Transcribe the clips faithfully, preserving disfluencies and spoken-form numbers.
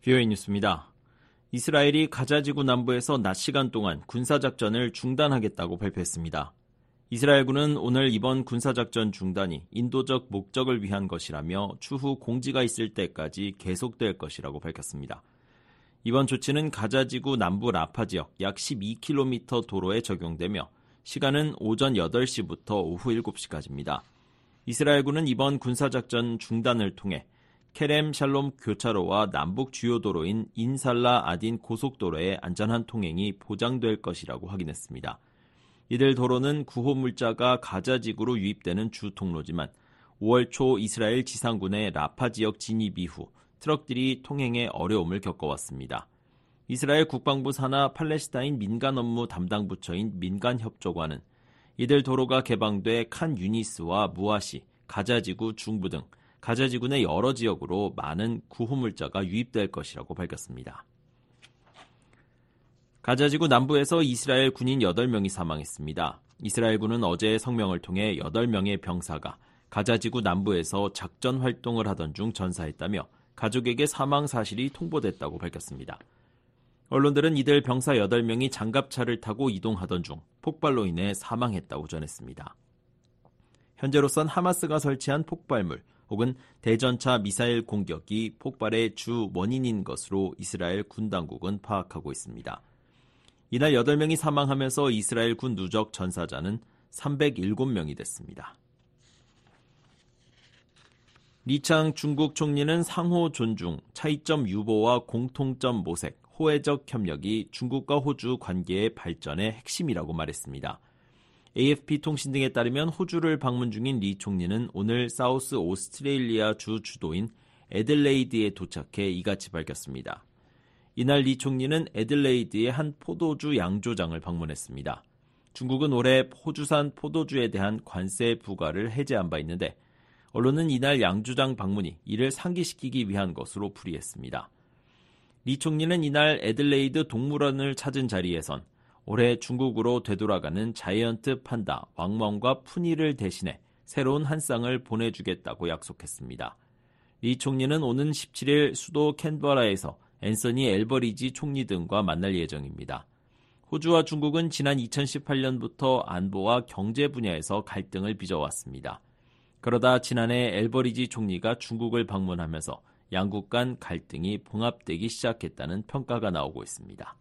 비오에이 뉴스입니다. 이스라엘이 가자지구 남부에서 낮 시간 동안 군사작전을 중단하겠다고 발표했습니다. 이스라엘군은 오늘 이번 군사작전 중단이 인도적 목적을 위한 것이라며 추후 공지가 있을 때까지 계속될 것이라고 밝혔습니다. 이번 조치는 가자지구 남부 라파 지역 약 십이 킬로미터 도로에 적용되며 시간은 오전 여덟 시부터 오후 일곱 시까지입니다. 이스라엘군은 이번 군사작전 중단을 통해 케렘 샬롬 교차로와 남북 주요 도로인 인살라 아딘 고속도로의 안전한 통행이 보장될 것이라고 확인했습니다. 이들 도로는 구호물자가 가자지구로 유입되는 주 통로지만 오월 초 이스라엘 지상군의 라파 지역 진입 이후 트럭들이 통행에 어려움을 겪어왔습니다. 이스라엘 국방부 산하 팔레스타인 민간 업무 담당 부처인 민간협조관은 이들 도로가 개방돼 칸 유니스와 무아시, 가자지구 중부 등 가자지구 내 여러 지역으로 많은 구호물자가 유입될 것이라고 밝혔습니다. 가자지구 남부에서 이스라엘 군인 여덟 명이 사망했습니다. 이스라엘군은 어제 성명을 통해 여덟 명의 병사가 가자지구 남부에서 작전 활동을 하던 중 전사했다며 가족에게 사망 사실이 통보됐다고 밝혔습니다. 언론들은 이들 병사 여덟 명이 장갑차를 타고 이동하던 중 폭발로 인해 사망했다고 전했습니다. 현재로선 하마스가 설치한 폭발물 혹은 대전차 미사일 공격이 폭발의 주 원인인 것으로 이스라엘 군 당국은 파악하고 있습니다. 이날 여덟 명이 사망하면서 이스라엘 군 누적 전사자는 삼백칠 명이 됐습니다. 리창 중국 총리는 상호 존중, 차이점 유보와 공통점 모색, 호혜적 협력이 중국과 호주 관계의 발전의 핵심이라고 말했습니다. 에이에프피 통신 등에 따르면 호주를 방문 중인 리 총리는 오늘 사우스 오스트레일리아 주 주도인 애들레이드에 도착해 이같이 밝혔습니다. 이날 리 총리는 애들레이드의 한 포도주 양조장을 방문했습니다. 중국은 올해 호주산 포도주에 대한 관세 부과를 해제한 바 있는데 언론은 이날 양조장 방문이 이를 상기시키기 위한 것으로 풀이했습니다. 리 총리는 이날 애들레이드 동물원을 찾은 자리에선 올해 중국으로 되돌아가는 자이언트 판다 왕멍과 푸니를 대신해 새로운 한 쌍을 보내주겠다고 약속했습니다. 리 총리는 오는 십칠 일 수도 캔버라에서 앤서니 앨버리지 총리 등과 만날 예정입니다. 호주와 중국은 지난 이천십팔 년부터 안보와 경제 분야에서 갈등을 빚어왔습니다. 그러다 지난해 앨버리지 총리가 중국을 방문하면서 양국 간 갈등이 봉합되기 시작했다는 평가가 나오고 있습니다.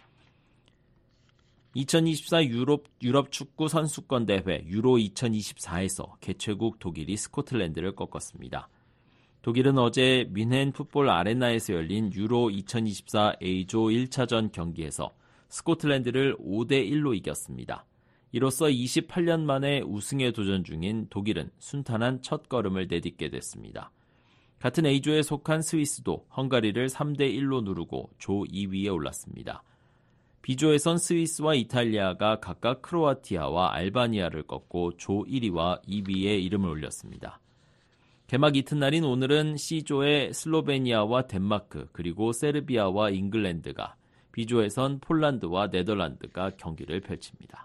이천이십사 유럽, 유럽 축구 선수권 대회 유로 이천이십사에서 개최국 독일이 스코틀랜드를 꺾었습니다. 독일은 어제 뮌헨 풋볼 아레나에서 열린 유로 이천이십사 A조 일 차전 경기에서 스코틀랜드를 오 대 일로 이겼습니다. 이로써 이십팔 년 만에 우승에 도전 중인 독일은 순탄한 첫걸음을 내딛게 됐습니다. 같은 A조에 속한 스위스도 헝가리를 삼 대 일로 누르고 조 이 위에 올랐습니다. B조에선 스위스와 이탈리아가 각각 크로아티아와 알바니아를 꺾고 조 일 위와 이 위에 이름을 올렸습니다. 개막 이튿날인 오늘은 C조의 슬로베니아와 덴마크 그리고 세르비아와 잉글랜드가, B조에선 폴란드와 네덜란드가 경기를 펼칩니다.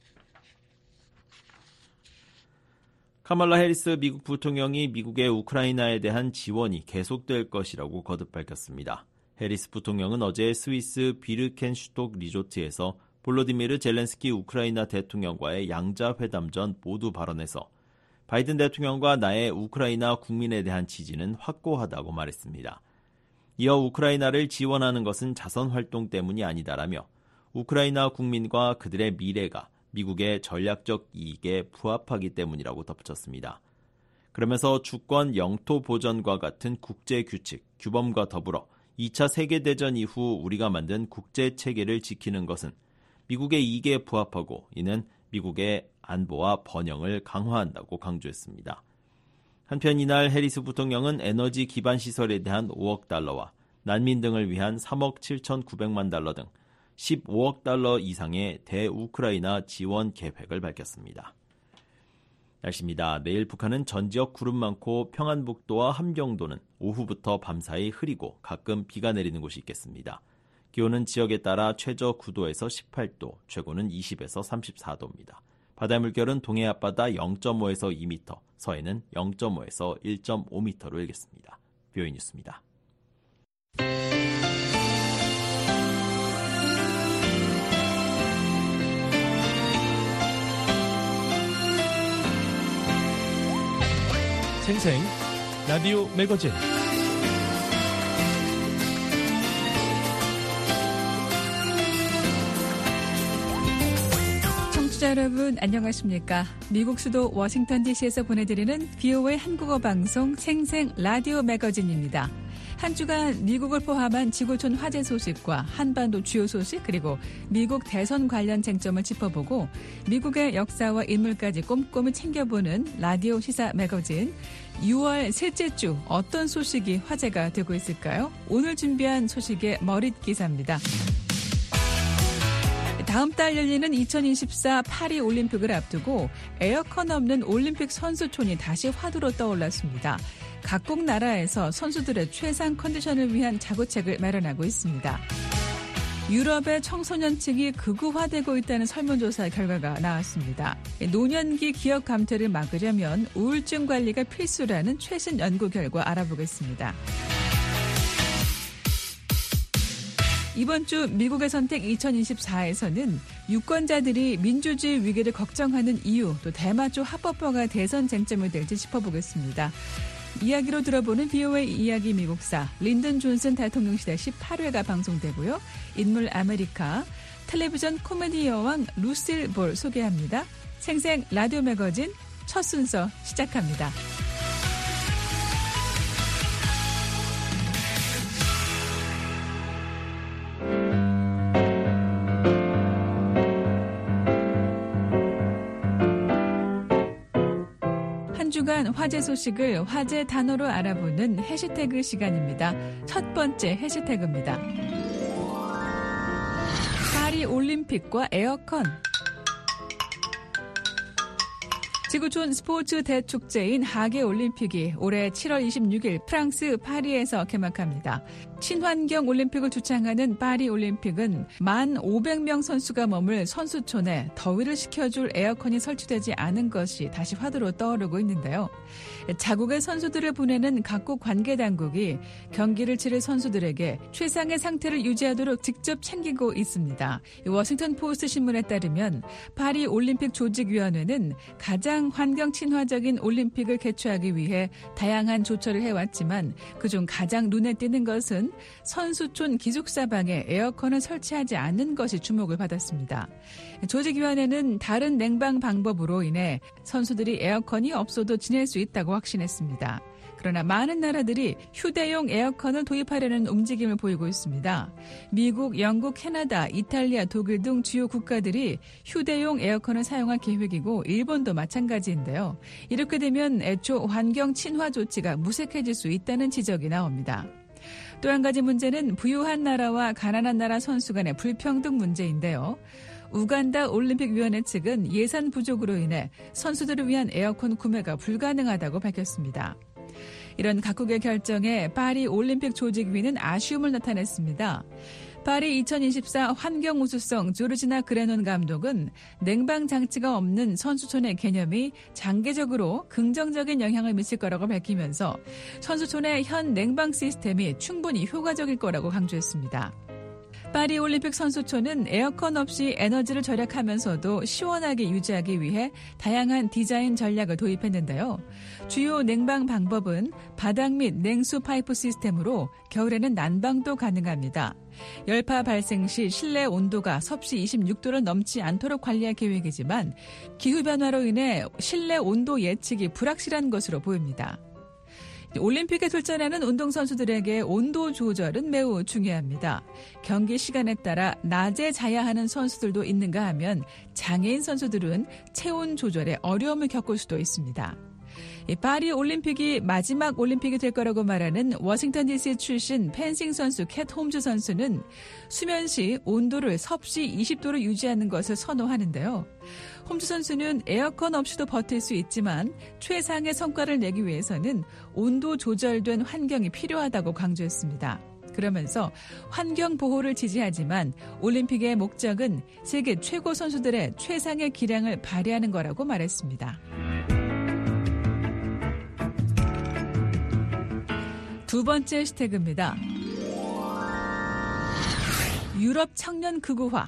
카말라 해리스 미국 부통령이 미국의 우크라이나에 대한 지원이 계속될 것이라고 거듭 밝혔습니다. 해리스 부통령은 어제 스위스 비르켄슈톡 리조트에서 볼로디미르 젤렌스키 우크라이나 대통령과의 양자회담 전 모두 발언에서 바이든 대통령과 나의 우크라이나 국민에 대한 지지는 확고하다고 말했습니다. 이어 우크라이나를 지원하는 것은 자선활동 때문이 아니다라며 우크라이나 국민과 그들의 미래가 미국의 전략적 이익에 부합하기 때문이라고 덧붙였습니다. 그러면서 주권 영토 보전과 같은 국제규칙, 규범과 더불어 이 차 세계대전 이후 우리가 만든 국제체계를 지키는 것은 미국의 이익에 부합하고 이는 미국의 안보와 번영을 강화한다고 강조했습니다. 한편 이날 해리스 부통령은 에너지 기반 시설에 대한 오억 달러와 난민 등을 위한 삼억 칠천구백만 달러 등 십오억 달러 이상의 대우크라이나 지원 계획을 밝혔습니다. 날씨입니다. 내일 북한은 전 지역 구름 많고 평안북도와 함경도는 오후부터 밤사이 흐리고 가끔 비가 내리는 곳이 있겠습니다. 기온은 지역에 따라 최저 구 도에서 십팔 도, 최고는 이십에서 삼십사 도입니다. 바다 물결은 동해 앞바다 영 점 오에서 이 미터, 서해는 영 점 오에서 일 점 오 미터로 일겠습니다. 비오에이 뉴스입니다. 생생 라디오 매거진 청취자 여러분 안녕하십니까? 미국 수도 워싱턴 디씨에서 보내드리는 비오에이 한국어 방송 생생 라디오 매거진입니다. 한 주간 미국을 포함한 지구촌 화재 소식과 한반도 주요 소식 그리고 미국 대선 관련 쟁점을 짚어보고 미국의 역사와 인물까지 꼼꼼히 챙겨보는 라디오 시사 매거진 유월 셋째 주 어떤 소식이 화제가 되고 있을까요? 오늘 준비한 소식의 머릿 기사입니다. 다음 달 열리는 이천이십사 파리 올림픽을 앞두고 에어컨 없는 올림픽 선수촌이 다시 화두로 떠올랐습니다. 각국 나라에서 선수들의 최상 컨디션을 위한 자구책을 마련하고 있습니다. 유럽의 청소년층이 극우화되고 있다는 설문조사 결과가 나왔습니다. 노년기 기억 감퇴를 막으려면 우울증 관리가 필수라는 최신 연구 결과 알아보겠습니다. 이번 주 미국의 선택 이천이십사에서는 유권자들이 민주주의 위기를 걱정하는 이유, 또 대마초 합법화가 대선 쟁점이 될지 짚어보겠습니다. 이야기로 들어보는 비오에이 이야기 미국사, 린든 존슨 대통령 시대 십팔 회가 방송되고요. 인물 아메리카, 텔레비전 코미디 여왕 루실 볼 소개합니다. 생생 라디오 매거진 첫 순서 시작합니다. 주간 화제 소식을 화제 단어로 알아보는 해시태그 시간입니다. 첫 번째 해시태그입니다. 파리 올림픽과 에어컨. 지구촌 스포츠 대축제인 하계올림픽이 올해 칠월 이십육일 프랑스 파리에서 개막합니다. 친환경 올림픽을 주창하는 파리 올림픽은 만 오백 명 선수가 머물 선수촌에 더위를 식혀줄 에어컨이 설치되지 않은 것이 다시 화두로 떠오르고 있는데요. 자국의 선수들을 보내는 각국 관계당국이 경기를 치를 선수들에게 최상의 상태를 유지하도록 직접 챙기고 있습니다. 워싱턴 포스트 신문에 따르면 파리 올림픽 조직위원회는 가장 환경 친화적인 올림픽을 개최하기 위해 다양한 조처를 해왔지만 그중 가장 눈에 띄는 것은 선수촌 기숙사방에 에어컨을 설치하지 않는 것이 주목을 받았습니다. 조직위원회는 다른 냉방 방법으로 인해 선수들이 에어컨이 없어도 지낼 수 있다고 확신했습니다. 그러나 많은 나라들이 휴대용 에어컨을 도입하려는 움직임을 보이고 있습니다. 미국, 영국, 캐나다, 이탈리아, 독일 등 주요 국가들이 휴대용 에어컨을 사용할 계획이고 일본도 마찬가지인데요. 이렇게 되면 애초 환경 친화 조치가 무색해질 수 있다는 지적이 나옵니다. 또 한 가지 문제는 부유한 나라와 가난한 나라 선수 간의 불평등 문제인데요. 우간다 올림픽위원회 측은 예산 부족으로 인해 선수들을 위한 에어컨 구매가 불가능하다고 밝혔습니다. 이런 각국의 결정에 파리 올림픽 조직위는 아쉬움을 나타냈습니다. 파리 이천이십사 환경우수성 조르지나 그레논 감독은 냉방 장치가 없는 선수촌의 개념이 장기적으로 긍정적인 영향을 미칠 거라고 밝히면서 선수촌의 현 냉방 시스템이 충분히 효과적일 거라고 강조했습니다. 파리 올림픽 선수촌은 에어컨 없이 에너지를 절약하면서도 시원하게 유지하기 위해 다양한 디자인 전략을 도입했는데요. 주요 냉방 방법은 바닥 및 냉수 파이프 시스템으로 겨울에는 난방도 가능합니다. 열파 발생 시 실내 온도가 섭씨 이십육 도를 넘지 않도록 관리할 계획이지만 기후변화로 인해 실내 온도 예측이 불확실한 것으로 보입니다. 올림픽에 출전하는 운동선수들에게 온도 조절은 매우 중요합니다. 경기 시간에 따라 낮에 자야 하는 선수들도 있는가 하면 장애인 선수들은 체온 조절에 어려움을 겪을 수도 있습니다. 파리 올림픽이 마지막 올림픽이 될 거라고 말하는 워싱턴 디씨 출신 펜싱 선수 캣 홈즈 선수는 수면 시 온도를 섭씨 이십 도로 유지하는 것을 선호하는데요. 홈즈 선수는 에어컨 없이도 버틸 수 있지만 최상의 성과를 내기 위해서는 온도 조절된 환경이 필요하다고 강조했습니다. 그러면서 환경 보호를 지지하지만 올림픽의 목적은 세계 최고 선수들의 최상의 기량을 발휘하는 거라고 말했습니다. 두 번째 해시태그입니다. 유럽 청년 극우화.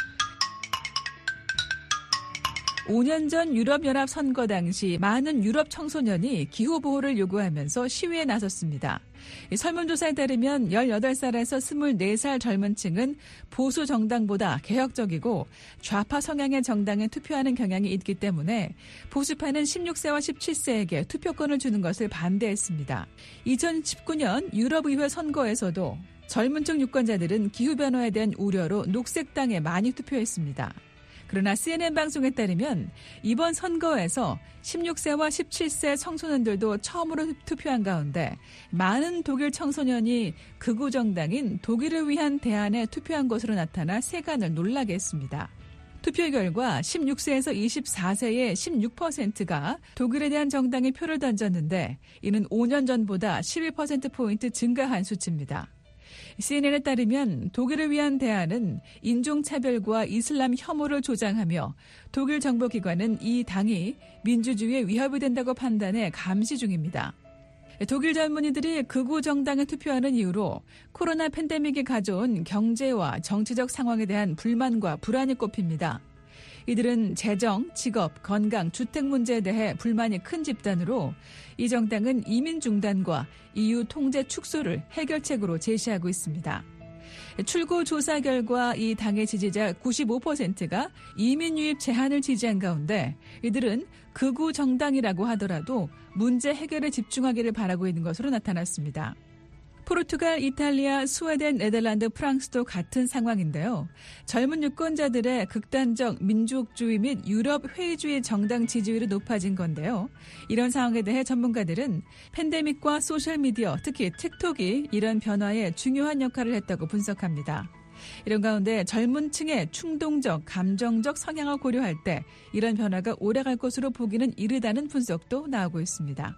오 년 전 유럽연합 선거 당시 많은 유럽 청소년이 기후보호를 요구하면서 시위에 나섰습니다. 설문조사에 따르면 열여덟 살에서 스물네 살 젊은 층은 보수 정당보다 개혁적이고 좌파 성향의 정당에 투표하는 경향이 있기 때문에 보수파는 십육 세와 십칠 세에게 투표권을 주는 것을 반대했습니다. 이천십구 년 유럽의회 선거에서도 젊은 층 유권자들은 기후변화에 대한 우려로 녹색당에 많이 투표했습니다. 그러나 씨엔엔 방송에 따르면 이번 선거에서 십육 세와 십칠 세 청소년들도 처음으로 투표한 가운데 많은 독일 청소년이 극우 정당인 독일을 위한 대안에 투표한 것으로 나타나 세간을 놀라게 했습니다. 투표 결과 십육 세에서 이십사 세의 십육 퍼센트가 독일에 대한 정당에 표를 던졌는데 이는 오 년 전보다 십일 퍼센트포인트 증가한 수치입니다. 씨엔엔에 따르면 독일을 위한 대안은 인종차별과 이슬람 혐오를 조장하며 독일 정보기관은 이 당이 민주주의에 위협이 된다고 판단해 감시 중입니다. 독일 젊은이들이 극우 정당에 투표하는 이유로 코로나 팬데믹이 가져온 경제와 정치적 상황에 대한 불만과 불안이 꼽힙니다. 이들은 재정, 직업, 건강, 주택 문제에 대해 불만이 큰 집단으로 이 정당은 이민 중단과 이유 통제 축소를 해결책으로 제시하고 있습니다. 출구 조사 결과 이 당의 지지자 구십오 퍼센트가 이민 유입 제한을 지지한 가운데 이들은 극우 정당이라고 하더라도 문제 해결에 집중하기를 바라고 있는 것으로 나타났습니다. 포르투갈, 이탈리아, 스웨덴, 네덜란드, 프랑스도 같은 상황인데요. 젊은 유권자들의 극단적 민족주의 및 유럽 회의주의 정당 지지율이 높아진 건데요. 이런 상황에 대해 전문가들은 팬데믹과 소셜미디어, 특히 틱톡이 이런 변화에 중요한 역할을 했다고 분석합니다. 이런 가운데 젊은 층의 충동적, 감정적 성향을 고려할 때 이런 변화가 오래갈 것으로 보기는 이르다는 분석도 나오고 있습니다.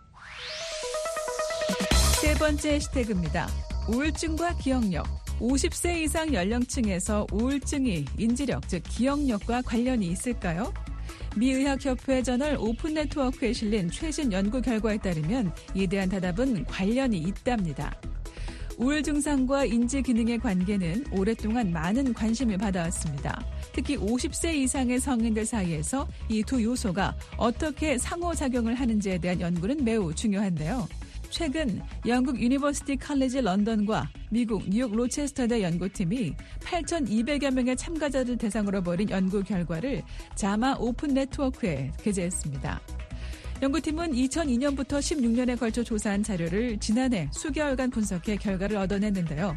세 번째 해시태그입니다. 우울증과 기억력. 오십 세 이상 연령층에서 우울증이 인지력, 즉 기억력과 관련이 있을까요? 미 의학협회 저널 오픈 네트워크에 실린 최신 연구 결과에 따르면 이에 대한 대답은 관련이 있답니다. 우울 증상과 인지 기능의 관계는 오랫동안 많은 관심을 받아왔습니다. 특히 오십 세 이상의 성인들 사이에서 이 두 요소가 어떻게 상호작용을 하는지에 대한 연구는 매우 중요한데요. 최근 영국 유니버시티 칼리지 런던과 미국 뉴욕 로체스터대 연구팀이 팔천이백여 명의 참가자들 대상으로 벌인 연구 결과를 자마 오픈 네트워크에 게재했습니다. 연구팀은 이천이 년부터 십육 년에 걸쳐 조사한 자료를 지난해 수개월간 분석해 결과를 얻어냈는데요.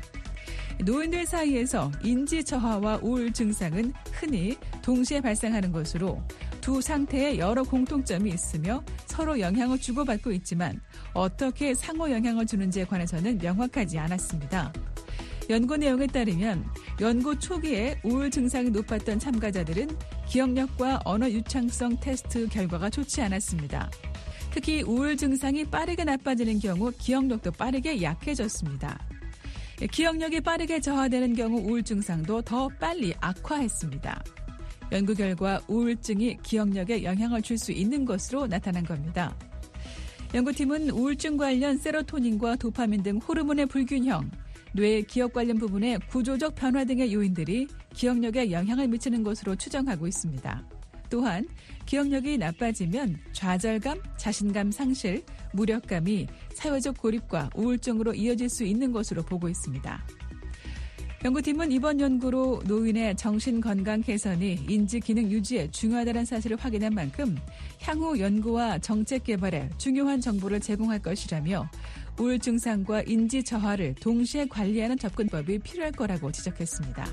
노인들 사이에서 인지 저하와 우울 증상은 흔히 동시에 발생하는 것으로 두 상태에 여러 공통점이 있으며 서로 영향을 주고받고 있지만 어떻게 상호 영향을 주는지에 관해서는 명확하지 않았습니다. 연구 내용에 따르면 연구 초기에 우울 증상이 높았던 참가자들은 기억력과 언어 유창성 테스트 결과가 좋지 않았습니다. 특히 우울 증상이 빠르게 나빠지는 경우 기억력도 빠르게 약해졌습니다. 기억력이 빠르게 저하되는 경우 우울 증상도 더 빨리 악화했습니다. 연구 결과 우울증이 기억력에 영향을 줄 수 있는 것으로 나타난 겁니다. 연구팀은 우울증 관련 세로토닌과 도파민 등 호르몬의 불균형, 뇌 기억 관련 부분의 구조적 변화 등의 요인들이 기억력에 영향을 미치는 것으로 추정하고 있습니다. 또한 기억력이 나빠지면 좌절감, 자신감 상실, 무력감이 사회적 고립과 우울증으로 이어질 수 있는 것으로 보고 있습니다. 연구팀은 이번 연구로 노인의 정신건강 개선이 인지기능 유지에 중요하다는 사실을 확인한 만큼 향후 연구와 정책 개발에 중요한 정보를 제공할 것이라며 우울 증상과 인지 저하를 동시에 관리하는 접근법이 필요할 거라고 지적했습니다.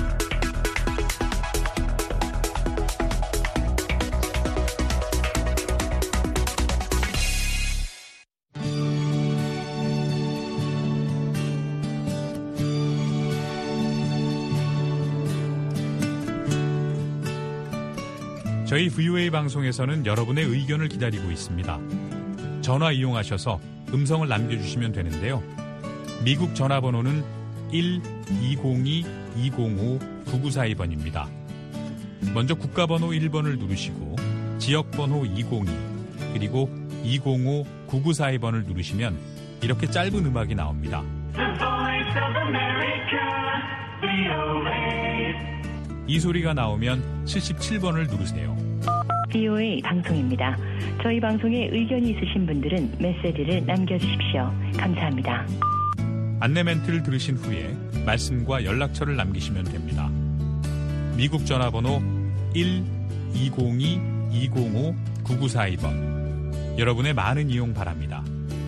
저희 브이오에이 방송에서는 여러분의 의견을 기다리고 있습니다. 전화 이용하셔서 음성을 남겨주시면 되는데요. 미국 전화번호는 일 이공이 이공오 구구사이 번입니다. 먼저 국가번호 일 번을 누르시고 지역번호 이공이 그리고 이공오 구구사이 번을 누르시면 이렇게 짧은 음악이 나옵니다. The Voice of America, 이 소리가 나오면 칠십칠 번을 누르세요. 브이오에이 방송입니다. 저희 방송에 의견이 있으신 분들은 메시지를 남겨주십시오. 감사합니다. 안내 멘트를 들으신 후에 말씀과 연락처를 남기시면 됩니다. 미국 전화번호 일 이공이 이공오 구구사이 번. 여러분의 많은 이용 바랍니다.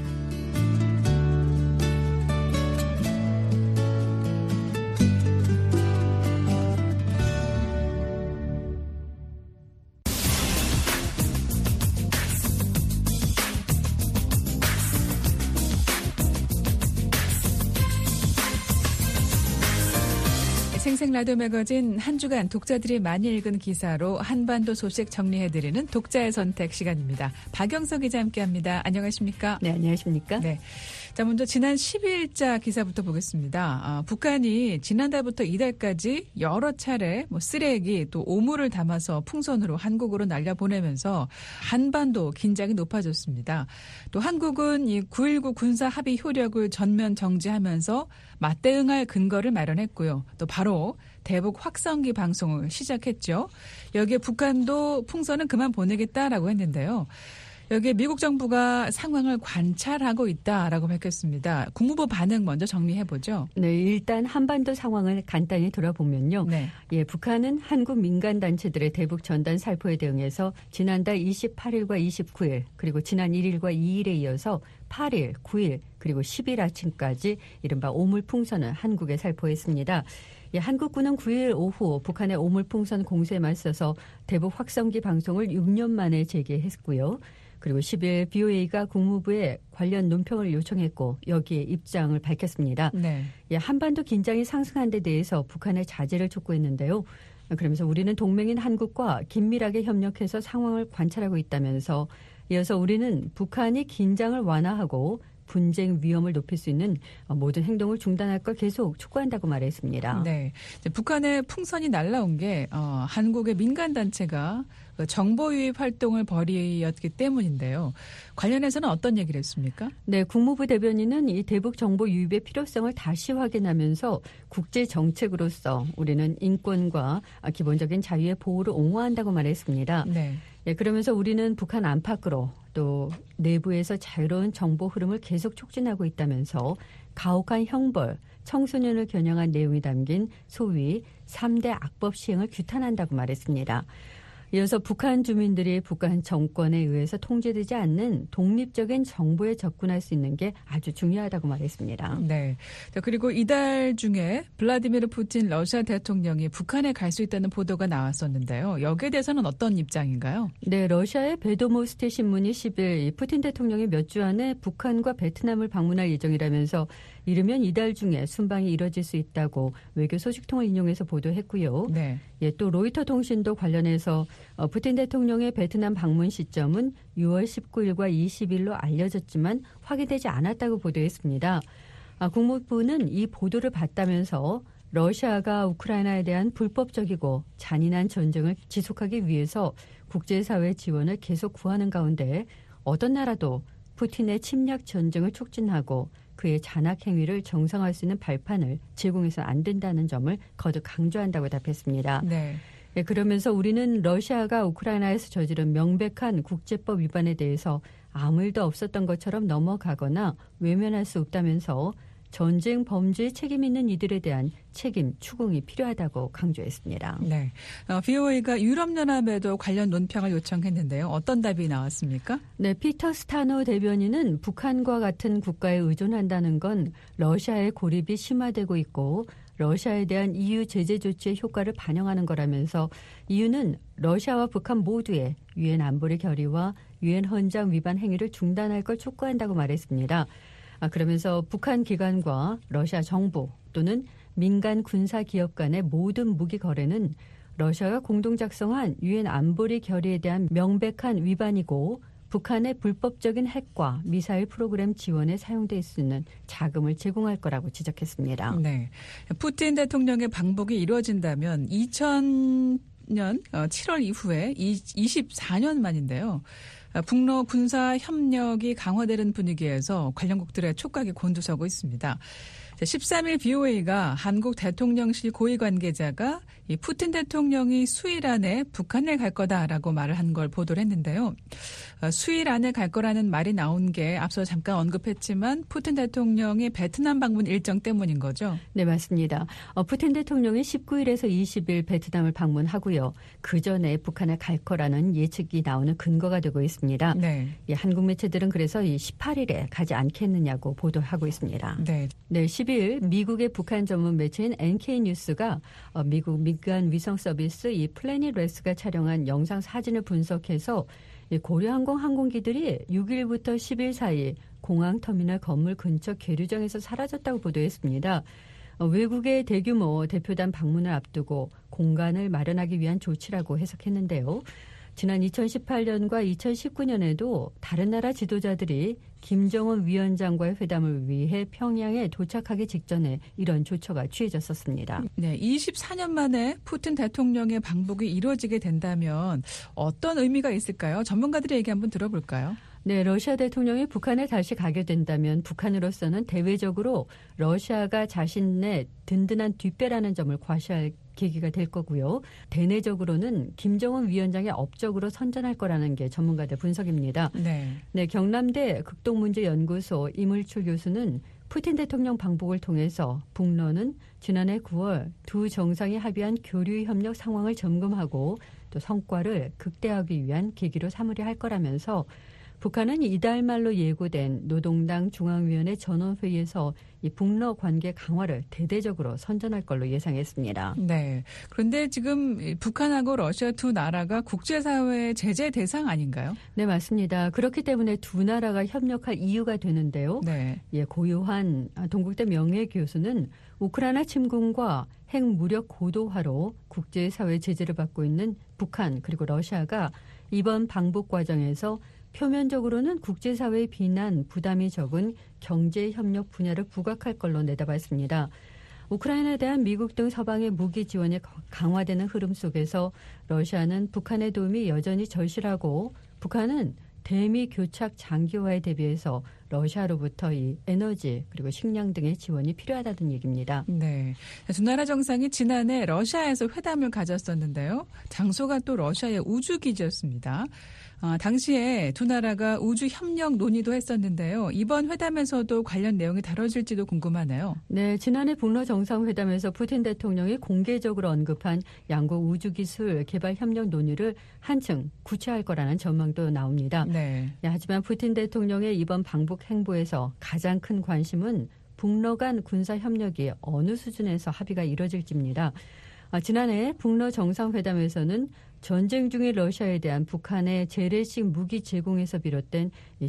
생생 라디오 매거진 한 주간 독자들이 많이 읽은 기사로 한반도 소식 정리해드리는 독자의 선택 시간입니다. 박영석 기자 함께합니다. 안녕하십니까? 네, 안녕하십니까? 네. 자, 먼저 지난 십이일자 기사부터 보겠습니다. 아, 북한이 지난달부터 이달까지 여러 차례 뭐 쓰레기 또 오물을 담아서 풍선으로 한국으로 날려보내면서 한반도 긴장이 높아졌습니다. 또 한국은 이 구일구 군사 합의 효력을 전면 정지하면서 맞대응할 근거를 마련했고요. 또 바로 대북 확성기 방송을 시작했죠. 여기에 북한도 풍선은 그만 보내겠다라고 했는데요. 여기에 미국 정부가 상황을 관찰하고 있다라고 밝혔습니다. 국무부 반응 먼저 정리해보죠. 네, 일단 한반도 상황을 간단히 돌아보면요. 네. 예, 북한은 한국 민간단체들의 대북 전단 살포에 대응해서 지난달 이십팔일과 이십구일 그리고 지난 일일과 이일에 이어서 팔일, 구일 그리고 십일 아침까지 이른바 오물풍선을 한국에 살포했습니다. 예, 한국군은 구일 오후 북한의 오물풍선 공세에 맞서서 대북 확성기 방송을 육 년 만에 재개했고요. 그리고 십일 브이오에이가 국무부에 관련 논평을 요청했고 여기에 입장을 밝혔습니다. 네. 예, 한반도 긴장이 상승한 데 대해서 북한의 자제를 촉구했는데요. 그러면서 우리는 동맹인 한국과 긴밀하게 협력해서 상황을 관찰하고 있다면서 이어서 우리는 북한이 긴장을 완화하고 분쟁 위험을 높일 수 있는 모든 행동을 중단할 걸 계속 촉구한다고 말했습니다. 네, 이제 북한의 풍선이 날라온 게 어, 한국의 민간단체가 정보 유입 활동을 벌이었기 때문인데요. 관련해서는 어떤 얘기를 했습니까? 네, 국무부 대변인은 이 대북 정보 유입의 필요성을 다시 확인하면서 국제 정책으로서 우리는 인권과 기본적인 자유의 보호를 옹호한다고 말했습니다. 네. 예, 그러면서 우리는 북한 안팎으로 또 내부에서 자유로운 정보 흐름을 계속 촉진하고 있다면서 가혹한 형벌, 청소년을 겨냥한 내용이 담긴 소위 삼 대 악법 시행을 규탄한다고 말했습니다. 이어서 북한 주민들이 북한 정권에 의해서 통제되지 않는 독립적인 정보에 접근할 수 있는 게 아주 중요하다고 말했습니다. 네. 자, 그리고 이달 중에 블라디미르 푸틴 러시아 대통령이 북한에 갈 수 있다는 보도가 나왔었는데요. 여기에 대해서는 어떤 입장인가요? 네, 러시아의 베도모스티 신문이 십일 푸틴 대통령이 몇 주 안에 북한과 베트남을 방문할 예정이라면서 이르면 이달 중에 순방이 이뤄질 수 있다고 외교 소식통을 인용해서 보도했고요. 네. 예, 또 로이터 통신도 관련해서 어, 푸틴 대통령의 베트남 방문 시점은 유월 십구일과 이십일로 알려졌지만 확인되지 않았다고 보도했습니다. 아, 국무부는 이 보도를 봤다면서 러시아가 우크라이나에 대한 불법적이고 잔인한 전쟁을 지속하기 위해서 국제사회 지원을 계속 구하는 가운데 어떤 나라도 푸틴의 침략 전쟁을 촉진하고 그의 잔악 행위를 정상화할 수 있는 발판을 제공해서는 안 된다는 점을 거듭 강조한다고 답했습니다. 네. 예, 그러면서 우리는 러시아가 우크라이나에서 저지른 명백한 국제법 위반에 대해서 아무 일도 없었던 것처럼 넘어가거나 외면할 수 없다면서 전쟁 범죄에 책임 있는 이들에 대한 책임 추궁이 필요하다고 강조했습니다. 네. 어, 브이오에이가 유럽연합에도 관련 논평을 요청했는데요. 어떤 답이 나왔습니까? 네, 피터 스타노 대변인은 북한과 같은 국가에 의존한다는 건 러시아의 고립이 심화되고 있고 러시아에 대한 이유 제재 조치의 효과를 반영하는 거라면서 이유는 러시아와 북한 모두의 유엔 안보리 결의와 유엔 헌장 위반 행위를 중단할 걸 촉구한다고 말했습니다. 아, 그러면서 북한 기관과 러시아 정부 또는 민간 군사 기업 간의 모든 무기 거래는 러시아가 공동 작성한 유엔 안보리 결의에 대한 명백한 위반이고 북한의 불법적인 핵과 미사일 프로그램 지원에 사용될 수 있는 자금을 제공할 거라고 지적했습니다. 네, 푸틴 대통령의 방북이 이루어진다면 이천년 칠월 이후에 이십사 년 만인데요. 북러 군사 협력이 강화되는 분위기에서 관련국들의 촉각이 곤두서고 있습니다. 십삼 일 비오에이가 한국 대통령실 고위 관계자가 이 푸틴 대통령이 수일 안에 북한에 갈 거다라고 말을 한 걸 보도를 했는데요. 수일 안에 갈 거라는 말이 나온 게 앞서 잠깐 언급했지만 푸틴 대통령이 베트남 방문 일정 때문인 거죠? 네, 맞습니다. 어, 푸틴 대통령이 십구 일에서 이십 일 베트남을 방문하고요. 그 전에 북한에 갈 거라는 예측이 나오는 근거가 되고 있습니다. 네. 예, 한국 매체들은 그래서 이 십팔 일에 가지 않겠느냐고 보도하고 있습니다. 네. 네, 십이 일 미국의 북한 전문 매체인 엔케이 뉴스가 어, 미국 민간 위성 서비스 이 플래닛 레스가 촬영한 영상 사진을 분석해서 이 고려항공 항공기들이 육 일부터 십 일 사이 공항터미널 건물 근처 계류장에서 사라졌다고 보도했습니다. 어, 외국의 대규모 대표단 방문을 앞두고 공간을 마련하기 위한 조치라고 해석했는데요. 지난 이천십팔 년과 이천십구 년에도 다른 나라 지도자들이 김정은 위원장과의 회담을 위해 평양에 도착하기 직전에 이런 조처가 취해졌었습니다. 네, 이십사 년 만에 푸틴 대통령의 방북이 이루어지게 된다면 어떤 의미가 있을까요? 전문가들의 얘기 한번 들어볼까요? 네, 러시아 대통령이 북한에 다시 가게 된다면 북한으로서는 대외적으로 러시아가 자신의 든든한 뒷배라는 점을 과시할 계기가 될 거고요. 대내적으로는 김정은 위원장의 업적으로 선전할 거라는 게 전문가들 분석입니다. 네. 네, 경남대 극동문제연구소 이물출 교수는 푸틴 대통령 방북을 통해서 북러는 지난해 구월 두 정상이 합의한 교류 협력 상황을 점검하고 또 성과를 극대화하기 위한 계기로 삼으려 할 거라면서 북한은 이달 말로 예고된 노동당 중앙위원회 전원회의에서 이 북러 관계 강화를 대대적으로 선전할 걸로 예상했습니다. 네. 그런데 지금 북한하고 러시아 두 나라가 국제사회의 제재 대상 아닌가요? 네, 맞습니다. 그렇기 때문에 두 나라가 협력할 이유가 되는데요. 네. 예, 고유한 동국대 명예교수는 우크라이나 침공과 핵무력 고도화로 국제사회 제재를 받고 있는 북한 그리고 러시아가 이번 방북 과정에서 표면적으로는 국제사회의 비난, 부담이 적은 경제협력 분야를 부각할 걸로 내다봤습니다. 우크라이나에 대한 미국 등 서방의 무기 지원이 강화되는 흐름 속에서 러시아는 북한의 도움이 여전히 절실하고 북한은 대미 교착 장기화에 대비해서 러시아로부터 이 에너지 그리고 식량 등의 지원이 필요하다는 얘기입니다. 네, 두 나라 정상이 지난해 러시아에서 회담을 가졌었는데요. 장소가 또 러시아의 우주기지였습니다. 아, 당시에 두 나라가 우주 협력 논의도 했었는데요. 이번 회담에서도 관련 내용이 다뤄질지도 궁금하네요. 네, 지난해 북러 정상회담에서 푸틴 대통령이 공개적으로 언급한 양국 우주기술 개발 협력 논의를 한층 구체화할 거라는 전망도 나옵니다. 네. 네, 하지만 푸틴 대통령의 이번 방북 행보에서 가장 큰 관심은 북러 간 군사 협력이 어느 수준에서 합의가 이뤄질지입니다. 아, 지난해 북러 정상회담에서는 전쟁 중의 러시아에 대한 북한의 재래식 무기 제공에서 비롯된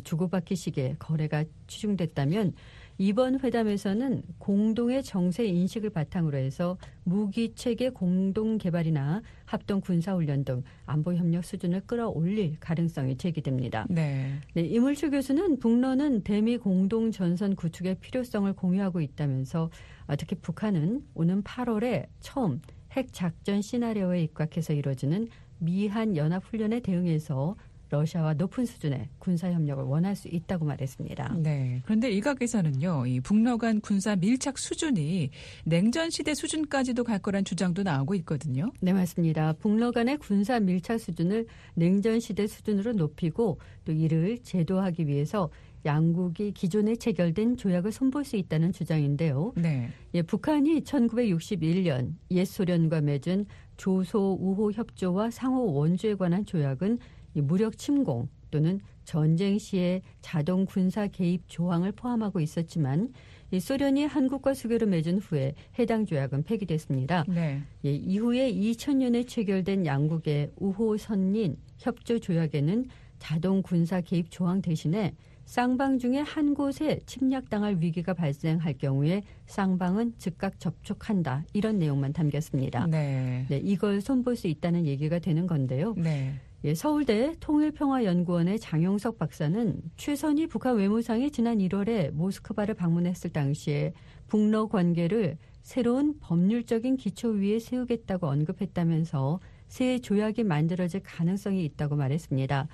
주고받기식의 거래가 치중됐다면 이번 회담에서는 공동의 정세 인식을 바탕으로 해서 무기체계 공동 개발이나 합동 군사훈련 등 안보 협력 수준을 끌어올릴 가능성이 제기됩니다. 네. 네, 이물출 교수는 북러는 대미 공동 전선 구축의 필요성을 공유하고 있다면서 특히 북한은 오는 팔월에 처음 핵 작전 시나리오에 입각해서 이루어지는 미한 연합훈련에 대응해서 러시아와 높은 수준의 군사협력을 원할 수 있다고 말했습니다. 네. 그런데 일각에서는요, 이 북러 간 군사 밀착 수준이 냉전 시대 수준까지도 갈 거란 주장도 나오고 있거든요. 네, 맞습니다. 북러 간의 군사 밀착 수준을 냉전 시대 수준으로 높이고 또 이를 제도하기 위해서 양국이 기존에 체결된 조약을 손볼 수 있다는 주장인데요. 네. 예, 북한이 천구백육십일 년 옛 소련과 맺은 조소 우호 협조와 상호 원조에 관한 조약은 이 무력 침공 또는 전쟁 시에 자동 군사 개입 조항을 포함하고 있었지만 이 소련이 한국과 수교를 맺은 후에 해당 조약은 폐기됐습니다. 네. 예, 이후에 이천 년에 체결된 양국의 우호 선린 협조 조약에는 자동 군사 개입 조항 대신에 쌍방 중에 한 곳에 침략당할 위기가 발생할 경우에 쌍방은 즉각 접촉한다. 이런 내용만 담겼습니다. 네. 네, 이걸 손볼 수 있다는 얘기가 되는 건데요. 네. 예, 서울대 통일평화연구원의 장용석 박사는 최선희 북한 외무상이 지난 일월에 모스크바를 방문했을 당시에 북러 관계를 새로운 법률적인 기초 위에 세우겠다고 언급했다면서 새 조약이 만들어질 가능성이 있다고 말했습니다.